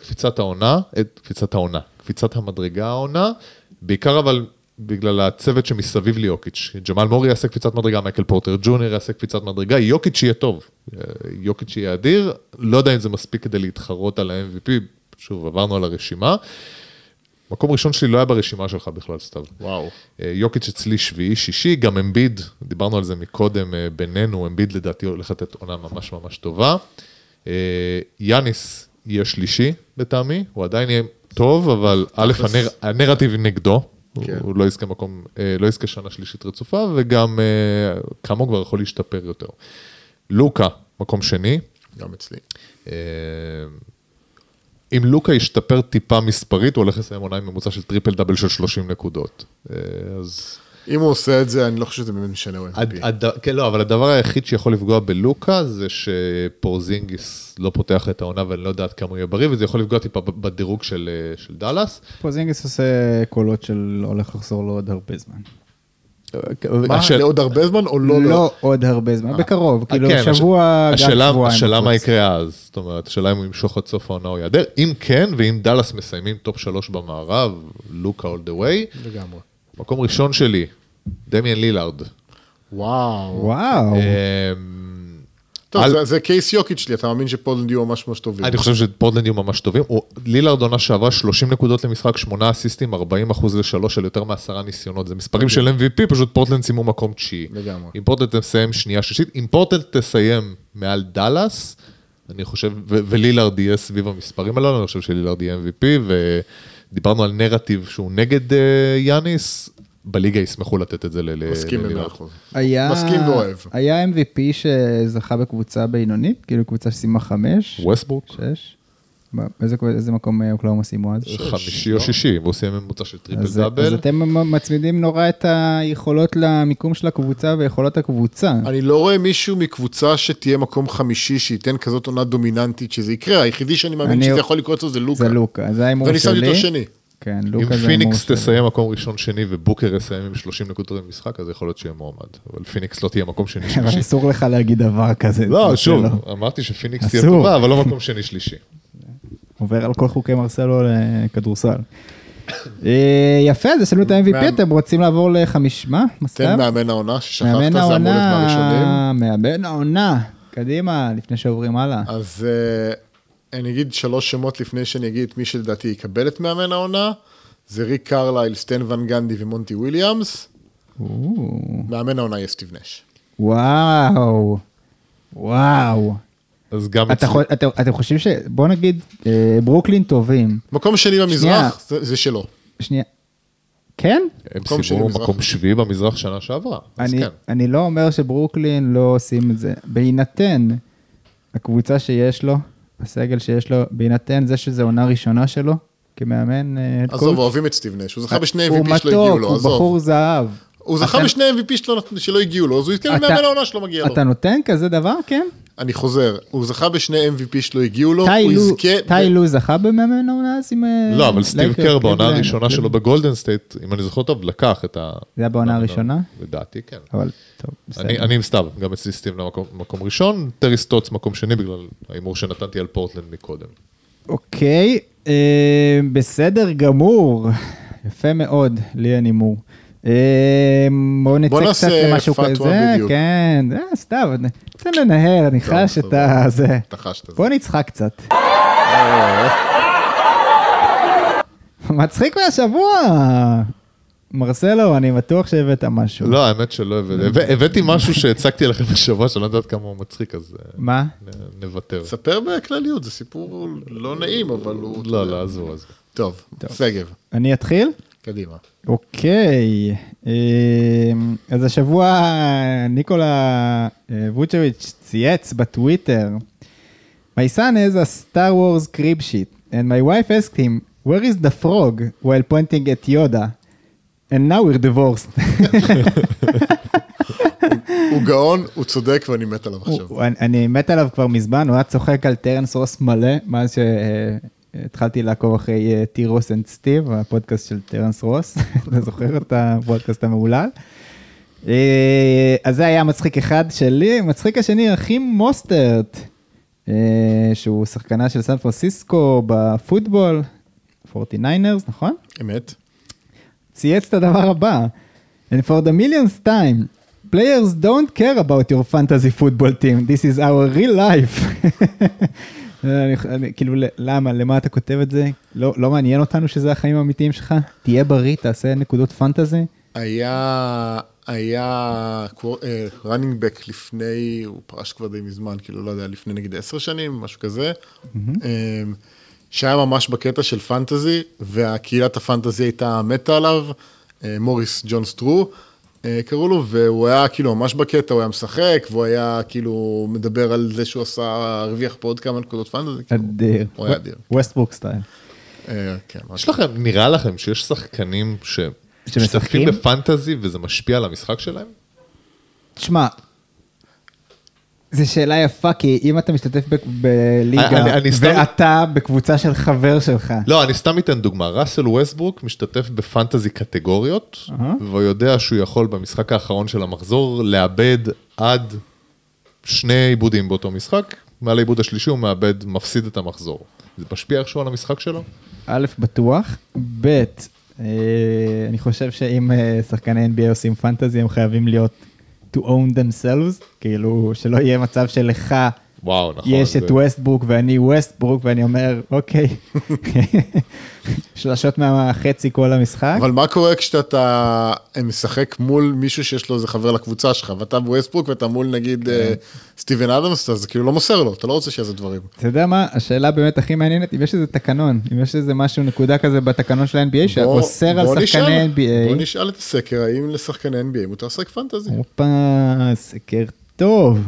קפיצת המדרגה העונה, בעיקר אבל בגלל הצוות שמסביב ליוקיץ'. ג'מאל מורי יעשה קפיצת מדרגה, מייקל פורטר ג'וניור יעשה קפיצת מדרגה, יוקיץ' יהיה טוב, יוקיץ' יהיה אדיר, לא יודע אם זה מספיק כדי להתחרות על ה-MVP, שוב, עברנו על הרשימה, מקום ראשון שלי לא היה ברשימה שלך בכלל, סתיו. וואו. יוקיץ' אצלי שביעי, שישי, גם אמביד, דיברנו על זה מקודם בינינו, אמביד לדעתי הולך לתת עונה ממש ממש טובה. יאניס יהיה שלישי לטעמי, הוא עדיין יהיה טוב, אבל א', הנרטיב נגדו, הוא לא יזכה שנה שלישית רצופה, וגם כמה הוא כבר יכול להשתפר יותר. לוקה, מקום שני. גם אצלי. אם לוקה ישתפר טיפה מספרית, הוא הולך לסיים עונה עם ממוצע של טריפל דאבל של 30 נקודות. אז... אם הוא עושה את זה, אני לא חושב שזה באמת משנה. כן, לא, אבל הדבר היחיד שיכול לפגוע בלוקה, זה שפורזינגיס לא פותח את העונה, ואני לא יודעת כמה הוא יהיה בריא, וזה יכול לפגוע טיפה בדירוג של דלס. פורזינגיס עושה קולות של הולך לחזור לו עוד הרבה זמן. מה, לעוד הרבה זמן או לא? לא עוד הרבה זמן, בקרוב, כאילו שבוע, גם שבועיים. השאלה מה יקרה אז, זאת אומרת, השאלה אם הוא ימשוך עד סוף העונה או יעדר, אם כן, ואם דלס מסיימים טופ 3 במערב, לוקה all the way, לגמרי. מקום ראשון שלי, דמיאן לילארד. וואו. טוב, זה קייס יוקיץ' שלי, אתה מאמין שפורטלנד יהיו ממש ממש טובים? אני חושב שפורטלנד יהיו ממש טובים. לילארד עונה שעברה 30 נקודות למשחק, 8 אסיסטים, 40% ל3 של יותר מ10 ניסיונות. זה מספרים של MVP, פשוט פורטלנד סיימו מקום 9. לגמרי. אם פורטלנד תסיים שנייה שישית, אם פורטלנד תסיים מעל דלס, אני חושב, ולילארד יהיה סביב המספרים האלה, אני חושב שלילארד יהיה MVP, ודיברנו על נרטיב שהוא נגד יאניס, בליגה ישמחו לתת את זה מסכים ב-100%. מסכים ואוהב. היה MVP שזכה בקבוצה בינונית, כאילו קבוצה שסיימה 5. ווסטברוק. 6. איזה מקום אוקלהומה סיימו אז? 5 או 6, והוא סיים ממוצע של טריפל דאבל. אז אתם מצמידים נורא את היכולות למיקום של הקבוצה ויכולות הקבוצה. אני לא רואה מישהו מקבוצה שתהיה מקום 5 שייתן כזאת עונה דומיננטית שזה יקרה. היחידי שאני מאמין שזה יכול לקרות זה לוקה. זה לוקה, זה האימור שלי. ואני שמתי אותו שני. כן, אם פיניקס תסיים מקום ראשון שני ובוקר יסיים עם 30 נקודות במשחק, אז יכול להיות שיהיה מועמד. אבל פיניקס לא תהיה מקום שני שלישי. אבל אסור לך להגיד דבר כזה. לא, שוב, אמרתי שפיניקס תהיה טובה, אבל לא מקום שני שלישי. עובר על כל חוקי מרסלו לכדורסל. יפה, זה שלנו את ה-MVP, אתם רוצים לעבור מה? תן מאמן העונה, ששכחת, זה אמור להיות מהראשונים. מאמן העונה, קדימה, לפני שעוברים הלאה. אז... אני אגיד 3 שמות לפני שאני אגיד את מי שלדעתי יקבל את מאמן העונה, זה ריק קרלייל, סטן ון גנדי ומונטי וויליאמס. מאמן העונה יהיה סטיב נש. וואו. אז גם אתם חושבים בוא נגיד, ברוקלין טובים. מקום שני במזרח, זה שלו. שנייה. כן? הם סיימו מקום 7 במזרח שנה שעברה. אני לא אומר שברוקלין לא עושים את זה. בהינתן הקבוצה שיש לו, הסגל שיש לו, בהינתן זה שזה עונה ראשונה שלו, כמאמן... עזוב, אוהבים את סטיב נש, הוא זכה בשני MVP שלא הגיעו לו, הוא בחור זהב. הוא זכה בשני MVP שלא הגיעו לו, אז הוא יזכה במאמן העונה שלא מגיע לו. אתה נותן כזה דבר, כן? אני חוזר, הוא זכה בשני MVP שלא הגיעו לו, הוא יזכה... טי לו זכה במאמן העונה? לא, אבל סטיב קר בעונה הראשונה שלו בגולדן סטייט, אם אני זוכר טוב, לקח את ה... זה היה בעונה הראשונה? לדעתי, כן. אבל טוב, בסדר. אני עם סתיו, גם אצלי סטיב למקום ראשון, טרי סטוץ מקום שני, בגלל האימור שנתנתי על פורטלנד מקודם. אוקיי, בסדר גמור, יפה מאוד, לי אין אימור. בואו נצא קצת למשהו כזה, כן, סתם, תן לנהל, אני חש את זה. בואו נצחק קצת. מצחיק מהשבוע. מרסלו, אני בטוח שהבאת משהו. לא, האמת שלא הבאתי. הבאתי משהו שהצגתי לכם בשבוע, שאני לא יודעת כמה הוא מצחיק, אז מה? נוותר. ספר בכלליות, זה סיפור לא נעים, אבל הוא... לא, עזוב. טוב, סגב. אני אתחיל? קדימה. אוקיי, אז השבוע ניקולה ווצ'ביץ' צייץ בטוויטר, My son has a Star Wars crib sheet, and my wife asked him, where is the frog, while pointing at Yoda, and now we're divorced. הוא גאון, הוא צודק ואני מת עליו עכשיו. אני מת עליו כבר מזמן, הוא היה צוחק על טרנס רוס מלא, מאז שהתחלתי לעקוב אחרי טירוס אנד סטיב, הפודקאסט של טרנס רוס, אתה זוכר את הפודקאסט המעולל? אז זה היה מצחיק אחד שלי, מצחיק השני, אחים מוסטרט, שהוא שחקנה של סן פרנסיסקו בפוטבול, 49ers, נכון? אמת. צייץ את הדבר הבא, and for the millionth time, players don't care about your fantasy football team, this is our real life. כאילו, למה? למה אתה כותב את זה? לא מעניין אותנו שזה החיים האמיתיים שלך? תהיה בריא, תעשה נקודות פנטזי? היה running back לפני, הוא פרש כבר די מזמן, כאילו לא יודע, לפני נגיד 10 שנים, משהו כזה, שהיה ממש בקטע של פנטזי, והקהילת הפנטזי הייתה מתה עליו, מוריס ג'ון סטרו, קראו לו, והוא היה כאילו ממש בקטע, הוא היה משחק, והוא היה כאילו מדבר על זה שהוא עשה, הרוויח פה עוד כמה נקודות פנטזי. אדיר. הוא היה אדיר. ווסטברוק סטייל. כן. יש לכם, נראה לכם שיש שחקנים שמשתתפים בפנטזי וזה משפיע על המשחק שלהם? תשמע, זו שאלה יפה, כי אם אתה משתתף בליגה, ואתה בקבוצה של חבר שלך. לא, אני סתם אתן דוגמה. ראסל ווסטברוק משתתף בפנטזי קטגוריות, והוא יודע שהוא יכול במשחק האחרון של המחזור לאבד עד 2 עיבודים באותו משחק, מעל העיבוד השלישי הוא מאבד, מפסיד את המחזור. זה משפיע איכשהו על המשחק שלו? א', בטוח, ב', אני חושב שאם שחקני NBA עושים פנטזי, הם חייבים להיות to own themselves, כאילו שלא יהיה מצב שלך יש את ווסטברוק ואני ווסטברוק, ואני אומר, אוקיי, שלשות מהחצי כל המשחק. אבל מה קורה כשאתה משחק מול מישהו שיש לו איזה חבר לקבוצה שלך, ואתה ווסטברוק ואתה מול נגיד סטיבן אדמס, אז כאילו לא מוסר לו, אתה לא רוצה שיעשה דברים. אתה יודע מה, השאלה באמת הכי מעניינת, אם יש איזה תקנון, אם יש איזה משהו, נקודה כזה בתקנון של ה-NBA, שאוסר על שחקני NBA. בוא נשאל את הסקר, האם לשחקני NBA מותר לשחק פנטזי? אופה, סקר טוב.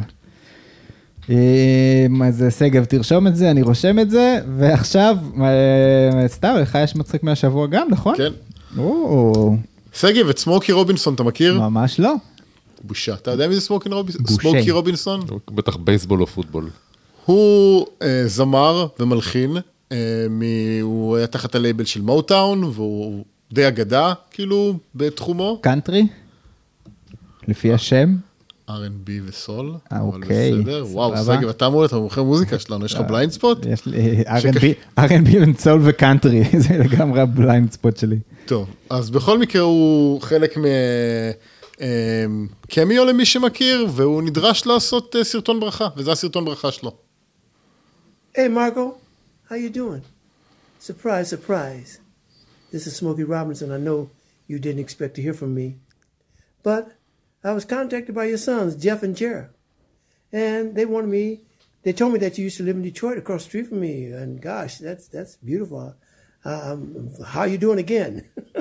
אז סגב, תרשום את זה, אני רושם את זה, ועכשיו, סתם, לך יש מצחיק מהשבוע גם, נכון? כן. סגב, את סמוקי רובינסון, אתה מכיר? ממש לא. בושה. אתה יודע מי זה סמוקי רובינסון? בטח בייסבול או פוטבול. הוא זמר ומלחין, הוא היה תחת הלייבל של מוטאון, והוא די אגדה, כאילו, בתחומו. קאנטרי? לפי השם? R&B וסול. אוקיי. וואו, סגב, אתה אמור, אתה מומחה מוזיקה שלנו, יש לך בליינד ספוט? יש לי R&B וסול וקאנטרי, זה לגמרי הבליינד ספוט שלי. טוב, אז בכל מקרה הוא חלק קמיו למי שמכיר, והוא נדרש לעשות סרטון ברכה, וזה הסרטון ברכה שלו. Hey Marco, how you doing? Surprise, surprise. This is Smokey Robinson. I know you didn't expect to hear from me, but I was contacted by your sons, Jeff and Jared, and they told me that you used to live in Detroit across the street from me, and gosh, that's beautiful. How you doing again?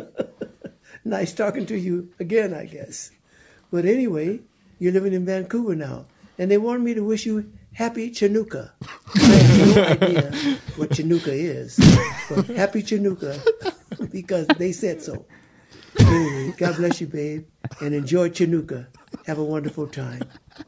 Nice talking to you again, I guess. But anyway, you're living in Vancouver now, and they wanted me to wish you happy Chinooka. I have no idea what Chinooka is, but happy Chinooka because they said so. Anyway, God bless you, babe, and enjoy Chinooka. Have a wonderful time.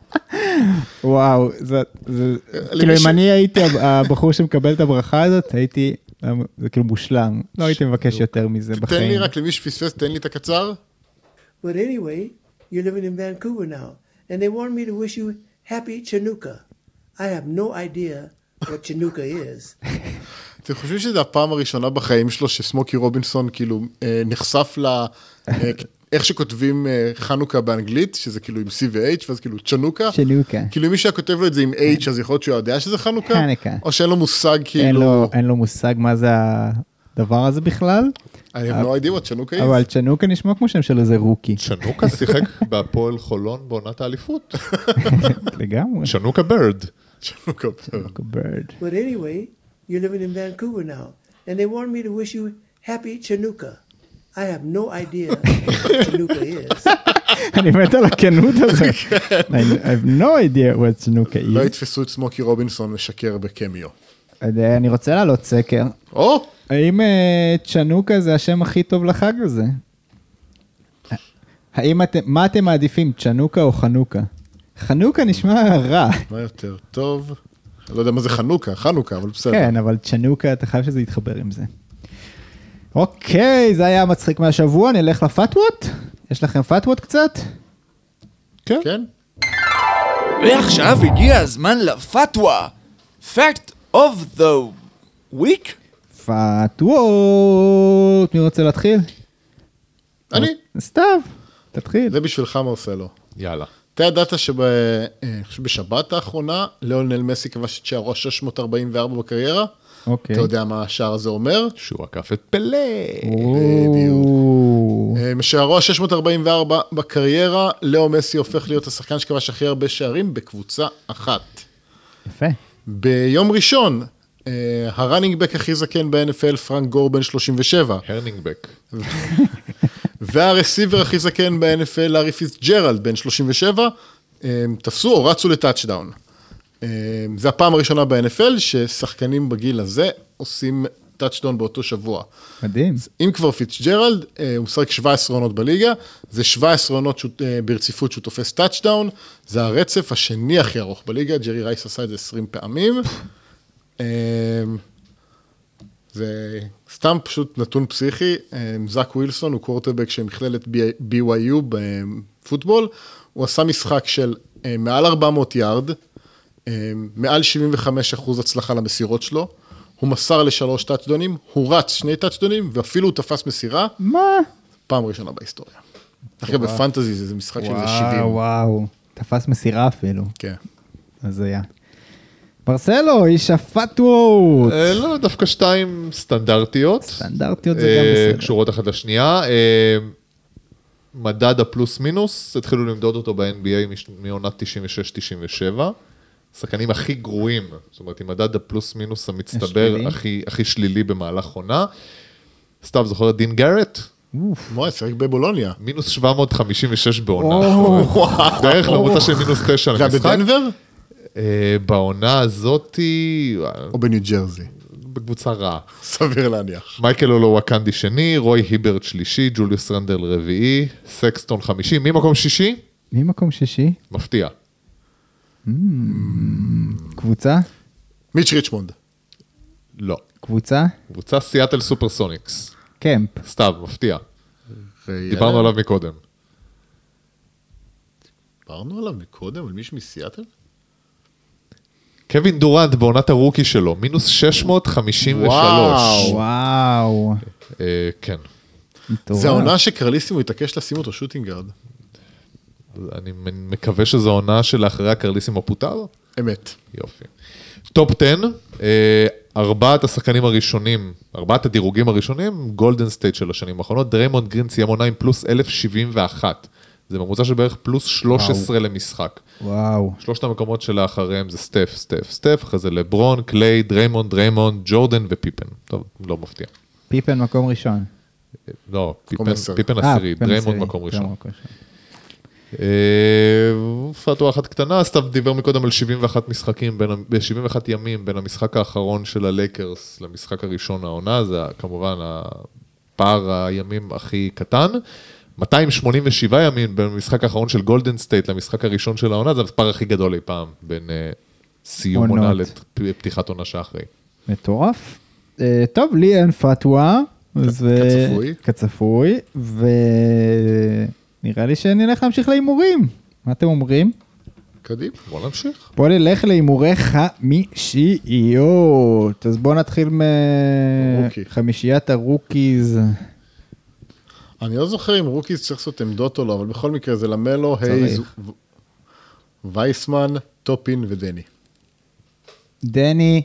וואו, כאילו אם אני הייתי הבחור שמקבל את הברכה הזאת, הייתי, זה כאילו מושלם, לא הייתי מבקש יותר מזה בחיים. תן לי רק למי שפספס, תן לי את הקצר. But anyway, you're living in Vancouver now, and they wanted me to wish you happy Chinooka. I have no idea what Chinooka is. אתם חושבים שזה הפעם הראשונה בחיים שלו שסמוקי רובינסון כאילו נחשף איך שכותבים חנוכה באנגלית, שזה כאילו עם C ו-H, ואז כאילו צ'נוקה. צ'נוקה. כאילו מי שכותב לו את זה עם H, אז יכול להיות שהוא יודע שזה חנוכה? חנוכה. או שאין לו מושג כאילו... אין לו מושג מה זה הדבר הזה בכלל. אני have no idea what צ'נוקה is. אבל צ'נוקה נשמע כמו שם שלו זה רוקי. צ'נוקה שיחק בהפועל חולון בעונת האליפות. לגמרי. צ'נוקה ברד. צ'נוקה ברד. But anyway, you're living in Vancouver now, and they wanted me to wish you happy Chinooka. I have no idea what Chinooka is. אני מת על הכנות הזאת. I have no idea what Chinooka is. לא יתפסו את סמוקי רובינסון משקר בקמיו. אני רוצה לעלות סקר. האם צ'נוקה זה השם הכי טוב לחג הזה? מה אתם מעדיפים, צ'נוקה או חנוכה? חנוכה נשמע רע. מה יותר טוב? לא יודע מה זה חנוכה, אבל בסדר. כן, אבל צ'נוקה, אתה חייב שזה יתחבר עם זה. אוקיי, זה היה המצחיק מהשבוע, נלך לפתוות? יש לכם פתוות קצת? כן. כן. ועכשיו הגיע הזמן לפתווה. Fact of the week? פתוות. מי רוצה להתחיל? אני. סתיו, תתחיל. זה בשבילך מרסלו. יאללה. אתה ידעת שבשבת האחרונה, ליאונל מסי כבש את שערו 644 בקריירה? אוקיי. אתה יודע מה השער הזה אומר? שהוא עקף את פלה. בדיוק. משערו 644 בקריירה, ליאו מסי הופך להיות השחקן שכבש הכי הרבה שערים בקבוצה אחת. יפה. ביום ראשון, הרנינג בק הכי זקן ב-NFL, פרנק גור בן 37. הרנינג בק. והרסיבר הכי זקן ב-NFL, לארי פיצג'רלד בן 37, תפסו או רצו לטאצ'דאון. זה הפעם הראשונה ב-NFL ששחקנים בגיל הזה עושים טאצ'דאון באותו שבוע. מדהים. אם כבר פיצג'רלד, הוא משחק 17 עונות בליגה, זה 17 עונות ברציפות שהוא תופס טאצ'דאון, זה הרצף השני הכי ארוך בליגה, ג'רי רייס עשה את זה 20 פעמים. זה סתם פשוט נתון פסיכי, זק ווילסון הוא קורטרבק של מכללת BYU בפוטבול, הוא עשה משחק של מעל 400 יארד, מעל 75% הצלחה למסירות שלו, הוא מסר ל3 טאצ'דונים, הוא רץ 2 טאצ'דונים, ואפילו הוא תפס מסירה. מה? פעם ראשונה בהיסטוריה. אחרי בפנטזי זה משחק של 70. וואו, תפס מסירה אפילו. כן. אז זה היה. מרסלו, איש הפתוות. לא, דווקא 2 סטנדרטיות. סטנדרטיות זה גם בסדר. קשורות אחת לשנייה. מדד הפלוס מינוס, התחילו למדוד אותו ב-NBA מעונת 96-97. שחקנים הכי גרועים, זאת אומרת, עם מדד הפלוס מינוס המצטבר הכי שלילי במהלך עונה. סתיו, זוכר את דין גארט? מה, שחק בבולוניה. מינוס 756 בעונה. דרך ממוצע של מינוס 9 למשחק. זה בדנבר? בעונה הזאת... או בניו ג'רזי? בקבוצה רעה. סביר להניח. מייקל אולו-ווקנדי שני, רוי היברט שלישי, ג'וליוס רנדל רביעי, סקסטון חמישי. מי מקום שישי? מי מקום שישי? מפתיע. קבוצה? מיץ' ריצ'מונד. לא. קבוצה? קבוצה סיאטל סופרסוניקס. קמפ. סתיו, מפתיע. דיברנו עליו מקודם. על מישהו מסיאטל? קווין דורנט בעונת הרוקי שלו, מינוס 653. וואו. כן. זה העונה שקרליסימו התעקש לשים אותו שוטינגרד. אני מקווה שזו העונה שלאחרי הקרליסימו פוטר. אמת. יופי. טופ 10, 4 השחקנים הראשונים, 4 הדירוגים הראשונים, גולדן סטייט של השנים האחרונות, דריימונד גרין סיים עונה עם פלוס 1071. זה ממוצע של בערך פלוס 13 למשחק. וואו. 3 המקומות שלאחריהם זה סטף, אחרי זה לברון, קליי, דריימונד, ג'ורדן ופיפן. טוב, לא מפתיע. פיפן מקום ראשון. לא, פיפן עשירי, דריימונד מקום ראשון. פתואה אחת קטנה, סתיו דיבר מקודם על 71 משחקים, 71 ימים בין המשחק האחרון של הלייקרס למשחק הראשון העונה, זה כמובן הפער הימים הכי קטן. 287 ימים בין המשחק האחרון של גולדן סטייט למשחק הראשון של העונה, זה המספר הכי גדול אי פעם בין סיום עונה לפתיחת עונה שאחרי. מטורף. טוב, לי אין פתואה. כצפוי. ונראה לי שנלך להמשיך לאימורים. מה אתם אומרים? קדימה, בוא נמשיך. בוא נלך לאימורי חמישיות. אז בוא נתחיל מחמישיית הרוקיז. אני לא זוכר אם רוקיז צריך לעשות עמדות או לא, אבל בכל מקרה זה למלו, הייז, וייסמן, טופין ודני. דני,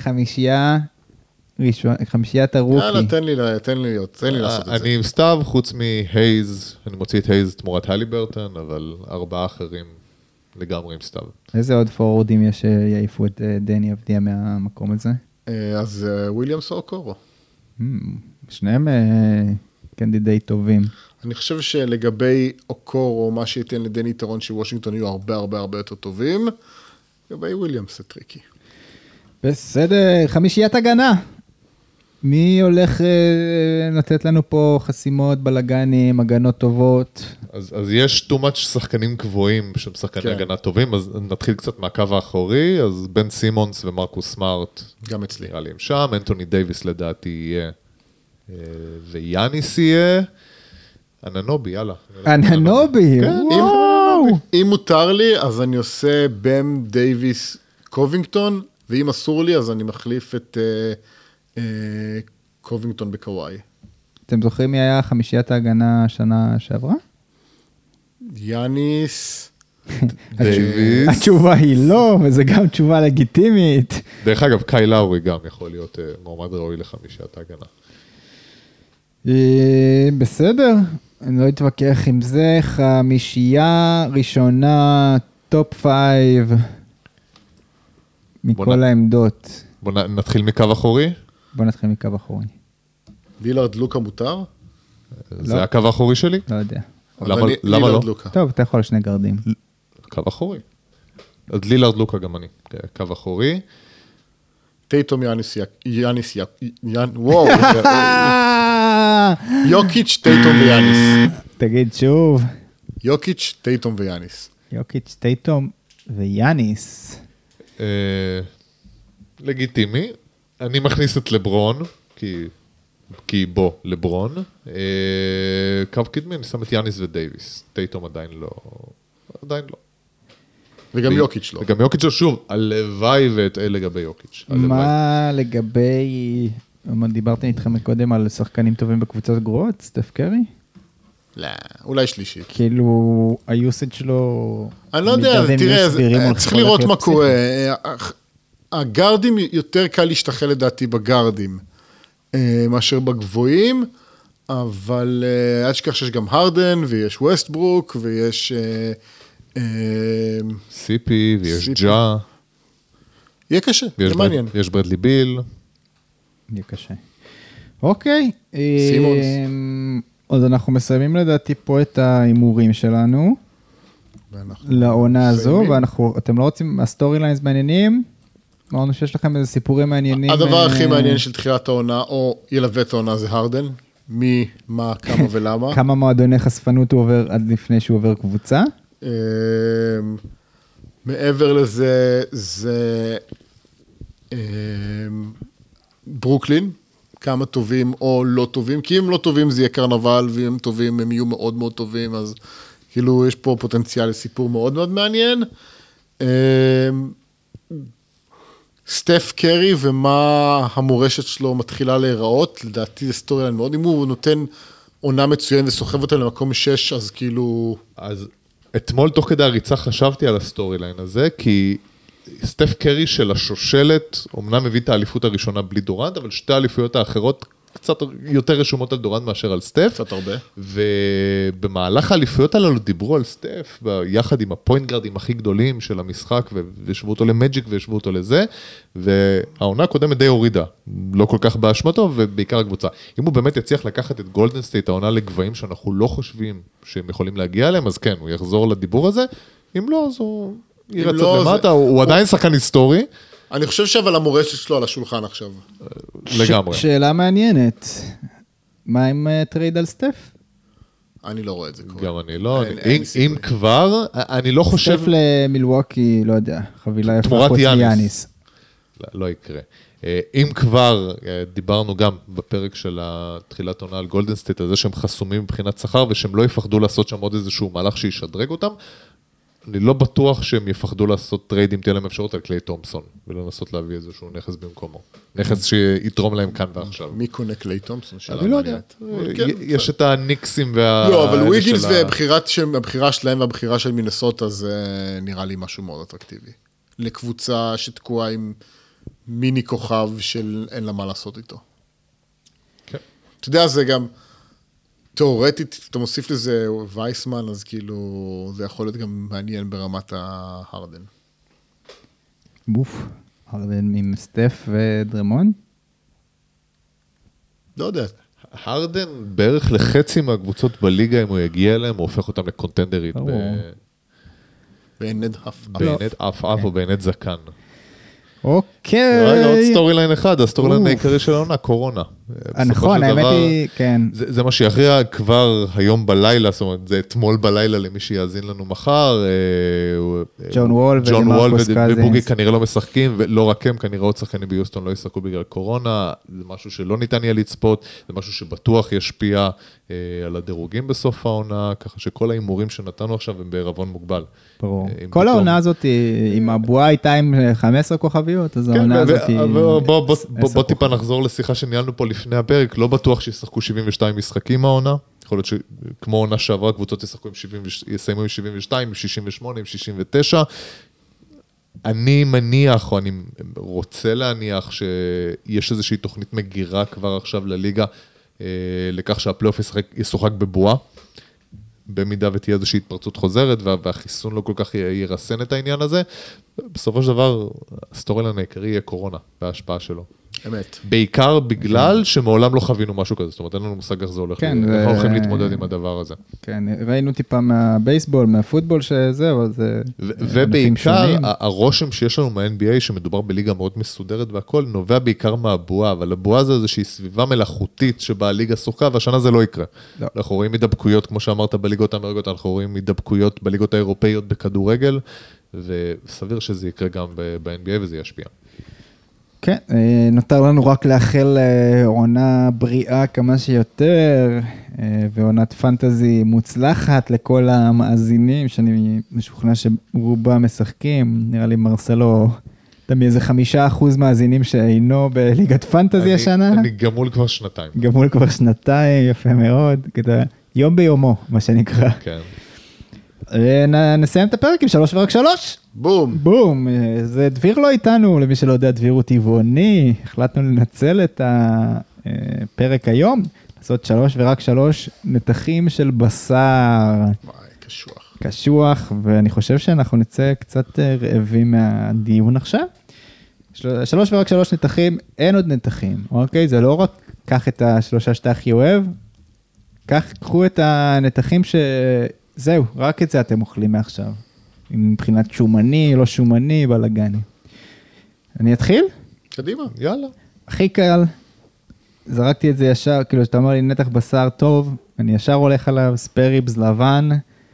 חמישיית הרוקי. יאללה, תן לי לעשות את זה. אני עם סתיו, חוץ מהייז, אני מוציא את הייז תמורת הליברטון, אבל 4 אחרים לגמרי עם סתיו. איזה עוד פורורדים יש שיעיפו את דני אבדיה מהמקום הזה? אז וויליאמס או קורו. שניהם קנדידי טובים. אני חושב שלגבי אוקורו, מה שייתן לדני יתרון שוושינגטון יהיו הרבה יותר טובים. לגבי וויליאמס זה טריקי. בסדר, חמישיית הגנה. מי הולך לתת לנו פה חסימות, בלגנים, הגנות טובות? אז יש too much שחקנים קבועים, שהם שחקני הגנה טובים, אז נתחיל קצת מהקו האחורי, אז בן סימונס ומרקוס סמארט. גם אצלי. נראה לי הם שם, אנטוני דייביס לדעתי יהיה, ויאניס יהיה, אננובי, יאללה. אננובי, וואו. אם מותר לי, אז אני עושה בם דייביס קובינגטון, ואם אסור לי, אז אני מחליף את קובינגטון בקוואי. אתם זוכרים מי היה חמישיית ההגנה השנה שעברה? יאניס. דייביס. התשובה היא לא, וזה גם תשובה לגיטימית. דרך אגב, קאי לאורי גם יכול להיות מועמד ראוי לחמישיית ההגנה. בסדר, אני לא אתווכח עם זה. חמישייה ראשונה, טופ 5, מכל העמדות. בוא נתחיל מקו אחורי. בוא נתחיל מקו אחורי. לילארד לוקה מותר? זה הקו האחורי שלי? לא יודע. למה לא? טוב, אתה יכול שני גרדים. קו אחורי. אז לילארד לוקה גם אני, קו אחורי. טייטום יאניס, וואו. יוקיץ', טייטום ויאניס. תגיד שוב. יוקיץ', טייטום ויאניס. יוקיץ', טייטום ויאניס. לגיטימי. אני מכניס את לברון, כי בוא, לברון. קו קדמי, אני שם את יאניס ודייביס. טייטום עדיין לא. וגם יוקיץ' לא. וגם יוקיץ' לא, שוב, הלוואי ואת לגבי יוקיץ'. מה לגבי, דיברתי איתכם מקודם על שחקנים טובים בקבוצות גרועות, סטף קרי? לא, אולי שלישית. כאילו, היוסד שלו... אני לא יודע, תראה, צריך לראות מה קורה. הגרדים יותר קל להשתחל לדעתי בגרדים, מאשר בגבוהים, אבל עד שכך שיש גם הרדן, ויש ווסטברוק, ויש... סיפי, ויש ג'ה. יהיה קשה, זה מעניין. יש ברדלי ביל. יהיה קשה. אוקיי. סימונס. אז אנחנו מסיימים לדעתי פה את ההימורים שלנו, לעונה הזו, ואתם לא רוצים, הסטורי ליינס מעניינים, אמרנו שיש לכם איזה סיפורים מעניינים. הדבר הכי מעניין של תחילת העונה, או ילווה את העונה, זה הרדן. מי, מה, כמה ולמה. כמה מועדוני חשפנות הוא עובר עד לפני שהוא עובר קבוצה? מעבר לזה, זה ברוקלין, כמה טובים או לא טובים, כי אם לא טובים זה יהיה קרנבל, ואם הם טובים הם יהיו מאוד מאוד טובים, אז כאילו יש פה פוטנציאל לסיפור מאוד מאוד מעניין. סטף קרי ומה המורשת שלו מתחילה להיראות, לדעתי זה סטורי מאוד, אם הוא נותן עונה מצוין וסוחב אותה למקום 6, אז כאילו... אז אתמול תוך כדי הריצה חשבתי על הסטורי ליין הזה, כי סטף קרי של השושלת, אמנם מביא את האליפות הראשונה בלי דורנט, אבל שתי האליפויות האחרות קצת יותר רשומות על דורנט מאשר על סטף. קצת הרבה. ובמהלך האליפויות הללו דיברו על סטף, יחד עם הפוינט גארדים הכי גדולים של המשחק, וישבו אותו למג'יק וישבו אותו לזה, והעונה הקודמת די הורידה, לא כל כך באשמתו, ובעיקר הקבוצה. אם הוא באמת יצליח לקחת את גולדן סטייט, העונה לגבהים שאנחנו לא חושבים שהם יכולים להגיע אליהם, אז כן, הוא יחזור לדיבור הזה, אם לא, אז הוא ירצת למטה, הוא עדיין שחקן היסטורי. אני חושב שאבל המורשת שלו על השולחן עכשיו. לגמרי. שאלה מעניינת, מה עם טרייד על סטף? אני לא רואה את זה קורה. גם אני לא, אם כבר, אני לא חושב... סטף למילווקי, לא יודע, חבילה יפה תמורת חוץ יאניס. מיאניס. לא יקרה. אם כבר, דיברנו גם בפרק של תחילת עונה על גולדן סטייט, על זה שהם חסומים מבחינת שכר, ושהם לא יפחדו לעשות שם עוד איזשהו מהלך שישדרג אותם, אני לא בטוח שהם יפחדו לעשות טרייד אם תהיה להם אפשרות על קליי תומפסון, ולנסות להביא איזשהו נכס במקומו. נכס שיתרום להם כאן ועכשיו. מי קונה קליי תומפסון? אני לא יודע. יש את הניקסים לא, אבל וויגינס והבחירה שלהם והבחירה של מינסוטה, זה נראה לי משהו מאוד אטרקטיבי. לקבוצה שתקועה עם מיני כוכב של אין לה מה לעשות איתו. כן. אתה יודע, זה גם... תיאורטית, אתה מוסיף לזה וייסמן, אז כאילו, זה יכול להיות גם מעניין ברמת ההרדן. בוף, הרדן עם סטף ודרמון? לא יודע. הרדן בערך לחצי מהקבוצות בליגה, אם הוא יגיע אליהם, הוא הופך אותם לקונטנדרית. בעינת אף. בעינת אף או בעינת זקן. אוקיי. רגע, עוד סטורי ליין אחד, הסטורי ליין העיקרי של העונה, קורונה. נכון, האמת היא, כן. זה מה שיכריע כבר היום בלילה, זאת אומרת, זה אתמול בלילה למי שיאזין לנו מחר. ג'ון וול ומרקוס קזינס. ובוגי כנראה לא משחקים, ולא רק הם, כנראה עוד שחקנים ביוסטון לא ישחקו בגלל קורונה, זה משהו שלא ניתן יהיה לצפות, זה משהו שבטוח ישפיע על הדירוגים בסוף העונה, ככה שכל האימורים שנתנו עכשיו הם בערבון מוגבל. ברור. כל העונה הזאת, אם הבועה הייתה עם 15 כוכביות, אז העונה הזאת היא... בוא טיפה נחזור לשיחה שניהלנו פה לפני הפרק, לא בטוח שישחקו 72 משחקים העונה, יכול להיות שכמו עונה שעברה, קבוצות יסיימו עם 72, עם 68, עם 69, אני מניח, או אני רוצה להניח, שיש איזושהי תוכנית מגירה כבר עכשיו לליגה, לכך שהפלייאוף ישוחק בבועה, במידה ותהיה איזושהי התפרצות חוזרת, והחיסון לא כל כך ירסן את העניין הזה, בסופו של דבר, הסטורי-ליין העיקרי יהיה קורונה, בהשפעה שלו. אמת. בעיקר בגלל שמעולם לא חווינו משהו כזה, זאת אומרת, אין לנו מושג איך זה הולך, אנחנו הולכים להתמודד עם הדבר הזה. כן, ראינו טיפה מהבייסבול, מהפוטבול שזהו, אז ובעיקר, הרושם שיש לנו מה-NBA, שמדובר בליגה מאוד מסודרת והכל, נובע בעיקר מהבועה, אבל הבועה זה איזושהי סביבה מלאכותית שבה הליגה שוחה, והשנה זה לא יקרה. אנחנו רואים הידבקויות, כמו שאמרת, בליגות האמריקאיות, אנחנו רואים הידבקויות בליגות האירופאיות בכדורגל, וסביר שזה יקרה גם ב-NBA וזה ישפיע. כן, נותר לנו רק לאחל עונה בריאה כמה שיותר, ועונת פנטזי מוצלחת לכל המאזינים, שאני משוכנע שרובם משחקים, נראה לי מרסלו, אתה מאיזה 5% מאזינים שאינו בליגת פנטזי השנה. אני גמול כבר שנתיים. גמול כבר שנתיים, יפה מאוד, כדי יום ביומו, מה שנקרא. כן. נסיים את הפרק עם 3 ורק 3. בום. בום. זה דביר לא איתנו, למי שלא יודע, דביר הוא טבעוני. החלטנו לנצל את הפרק היום, לעשות 3 ורק 3 נתחים של בשר. קשוח. קשוח, ואני חושב שאנחנו נצא קצת רעבים מהדיון עכשיו. 3 ורק 3 נתחים, אין עוד נתחים, אוקיי? זה לא רק קח את השלושה שאתה הכי אוהב, קחו את הנתחים זהו, רק את זה אתם אוכלים מעכשיו. מבחינת שומני, לא שומני, בלגני. אני אתחיל? קדימה, יאללה. הכי קל, זרקתי את זה ישר, כאילו שאתה אומר לי נתח בשר טוב, אני ישר הולך עליו, ספריבס לבן,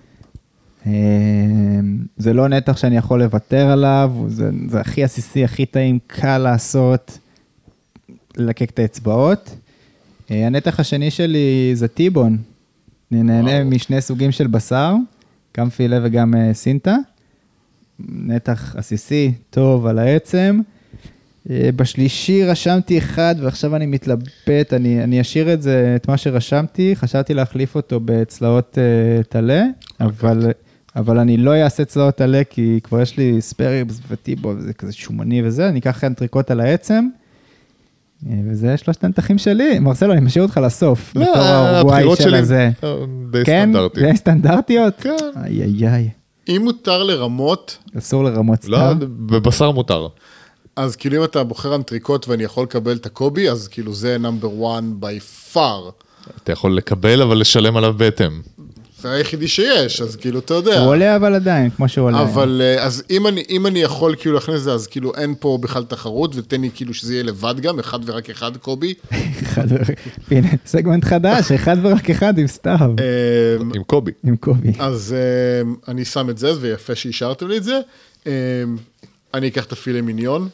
זה לא נתח שאני יכול לוותר עליו, זה הכי עסיסי, הכי טעים, קל לעשות, לקק את האצבעות. הנתח השני שלי זה טיבון, אני נהנה משני סוגים של בשר, גם פילה וגם סינטה, נתח עסיסי, טוב על העצם, בשלישי רשמתי אחד, ועכשיו אני מתלבט, אני אשאיר את זה, את מה שרשמתי, חשבתי להחליף אותו בצלעות תלה, אבל אני לא אעשה צלעות תלה, כי כבר יש לי ספריבס וטיבו, וזה כזה שומני וזה, אני אקח אנטריקוט על העצם, וזה 3 הנתחים שלי. מרסלו, אני משאיר אותך לסוף. לא, הבחירות שלי די סטנדרטיות. די סטנדרטיות? כן. איי. אם מותר לרמות... אסור לרמות סתם. לא, בבשר מותר. אז כאילו אם אתה בוחר אנטריקוט ואני יכול לקבל את הקובי, אז כאילו זה number 1 by far. אתה יכול לקבל, אבל לשלם עליו בהתאם. זה היחידי שיש, אז כאילו אתה יודע. הוא עולה אבל עדיין, כמו שהוא עולה. אבל, אז אם אני יכול כאילו להכניס את זה, אז כאילו אין פה בכלל תחרות, ותן לי כאילו שזה יהיה לבד גם, אחד ורק אחד, קובי. הנה, סגמנט חדש, אחד ורק אחד עם סתיו. עם קובי. עם קובי. אז אני שם את זה, ויפה שהשארתם לי את זה. אני אקח את הפילה מיניון.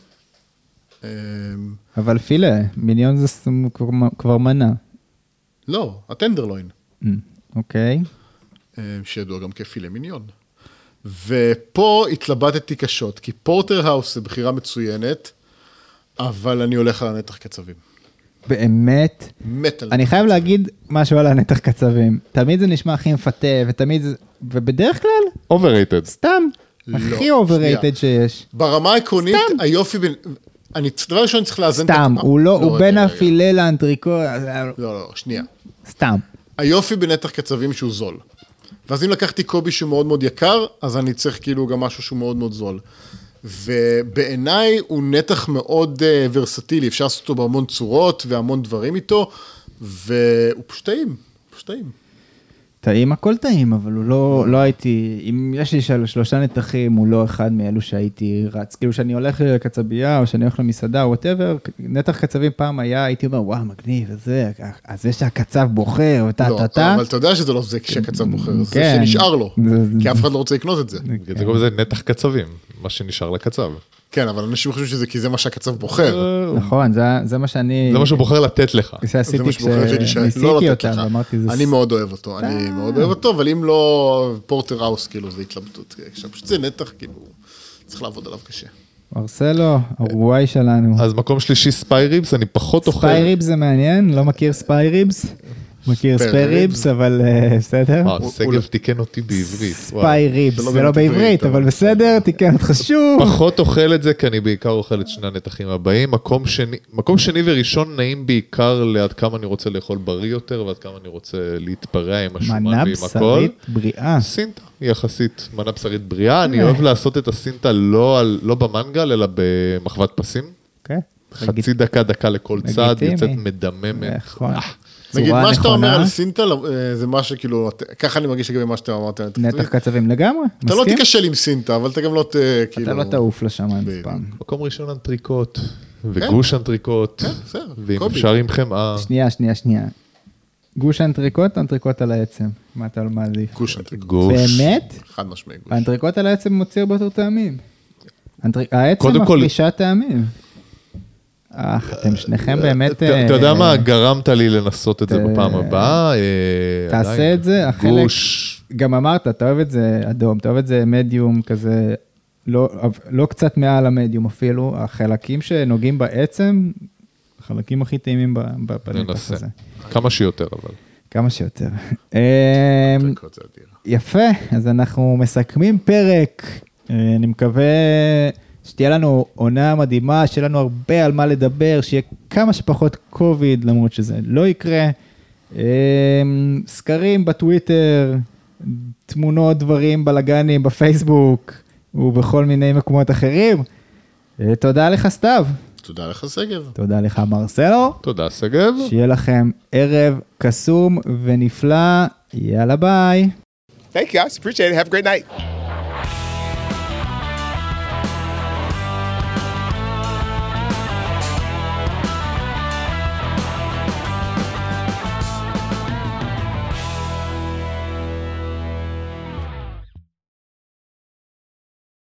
אבל פילה, מיניון זה כבר מנה. לא, הטנדרלוין. אוקיי. שידוע גם כפילה מיניון. ופה התלבטתי קשות, כי פורטר-האוס זה בחירה מצוינת, אבל אני הולך על הנתח קצבים. באמת? מת על זה. אני חייב להגיד משהו על הנתח קצבים. תמיד זה נשמע הכי מפתה, ותמיד זה... ובדרך כלל? overrated. סתם. הכי overrated שיש. ברמה העקרונית, היופי בין... דבר ראשון צריך לאזן... סתם, הוא בין הפילה לאנטריקו... לא, שנייה. סתם. היופי בנתח קצבים שהוא זול. ואז אם לקחתי קובי שהוא מאוד מאוד יקר, אז אני צריך כאילו גם משהו שהוא מאוד מאוד זול. ובעיניי הוא נתח מאוד ורסטילי, אפשר לעשות אותו בהמון צורות והמון דברים איתו, והוא פשוט טעים, פשוט טעים. טעים, הכל טעים, אבל הוא לא הייתי, אם יש לי 3 נתחים, הוא לא אחד מאלו שהייתי רץ, כאילו שאני הולך לקצבייה, או שאני הולך למסעדה, או whatever, נתח קצבים פעם היה, הייתי אומר, וואו, מגניב, וזה, אז זה שהקצב בוחר, לא, אבל אתה יודע שזה לא זה כשהקצב בוחר, זה שנשאר לו, כי אף אחד לא רוצה לקנות את זה. זה גם זה נתח קצבים, מה שנשאר לקצב. כן, אבל אנשים חושבים שזה כי זה מה שהקצב בוחר. נכון, זה מה שאני... זה מה שהוא בוחר לתת לך. זה עשיתי כשניסיתי אותה, ואמרתי זה... אני מאוד אוהב אותו, אבל אם לא פורטר האוס, כאילו, זה התלבטות. פשוט זה נתח, כאילו, צריך לעבוד עליו קשה. מרסלו, הרואי שלנו. אז מקום שלישי ספייריבס, אני פחות אוכל. ספייריבס זה מעניין, לא מכיר ספייריבס. מכיר ספייריבס, אבל בסדר. סגב תיקן אותי בעברית. ספייריבס, זה לא בעברית, אבל בסדר, תיקן אותך שוב. פחות אוכל את זה, כי אני בעיקר אוכל את שני הנתחים הבאים. מקום שני וראשון נעים בעיקר לעד כמה אני רוצה לאכול בריא יותר, ועד כמה אני רוצה להתפרע עם השומן ועם הכל. מנה בשרית בריאה. סינטה, יחסית מנה בשרית בריאה. אני אוהב לעשות את הסינטה לא במנגל, אלא במחבת פסים. חצי דקה לכל צד, יוצאת מדממת. נכון. נגיד, מה שאתה אומר על סינטה, זה מה שכאילו, ככה אני מרגיש לגבי מה שאתה אמרת. נתח קצבים לגמרי, אתה לא תיקשל עם סינטה, אבל אתה גם לא אתה לא תעוף לשם פעם. מקום ראשון אנטריקוט, וגוש אנטריקוט, ואם אפשר עם חמאה. שנייה. גוש אנטריקוט, אנטריקוט על העצם. מה אתה לא מעדיף? גוש אנטריקוט. באמת? חד משמעי גוש. האנטריקוט על העצם מוציא הרבה יותר טעמים. העצם מפרישה טעמים. אתם שניכם באמת... אתה יודע מה, גרמת לי לנסות את זה בפעם הבאה. תעשה את זה, החלק... גם אמרת, אתה אוהב את זה אדום, אתה אוהב את זה מדיום כזה, לא קצת מעל המדיום אפילו, החלקים שנוגעים בעצם, החלקים הכי טעימים בנתח הזה. כמה שיותר אבל. כמה שיותר. יפה, אז אנחנו מסכמים פרק, אני מקווה... שתהיה לנו עונה מדהימה, שיהיה לנו הרבה על מה לדבר, שיהיה כמה שפחות קוביד, למרות שזה לא יקרה. סקרים בטוויטר, תמונות, דברים, בלגנים, בפייסבוק, ובכל מיני מקומות אחרים. תודה לך, סתיו. תודה לך, סגב. תודה לך, מרסלו. תודה, סגב. שיהיה לכם ערב קסום ונפלא. יאללה, ביי. Thank you guys. Appreciate it. Have a great night.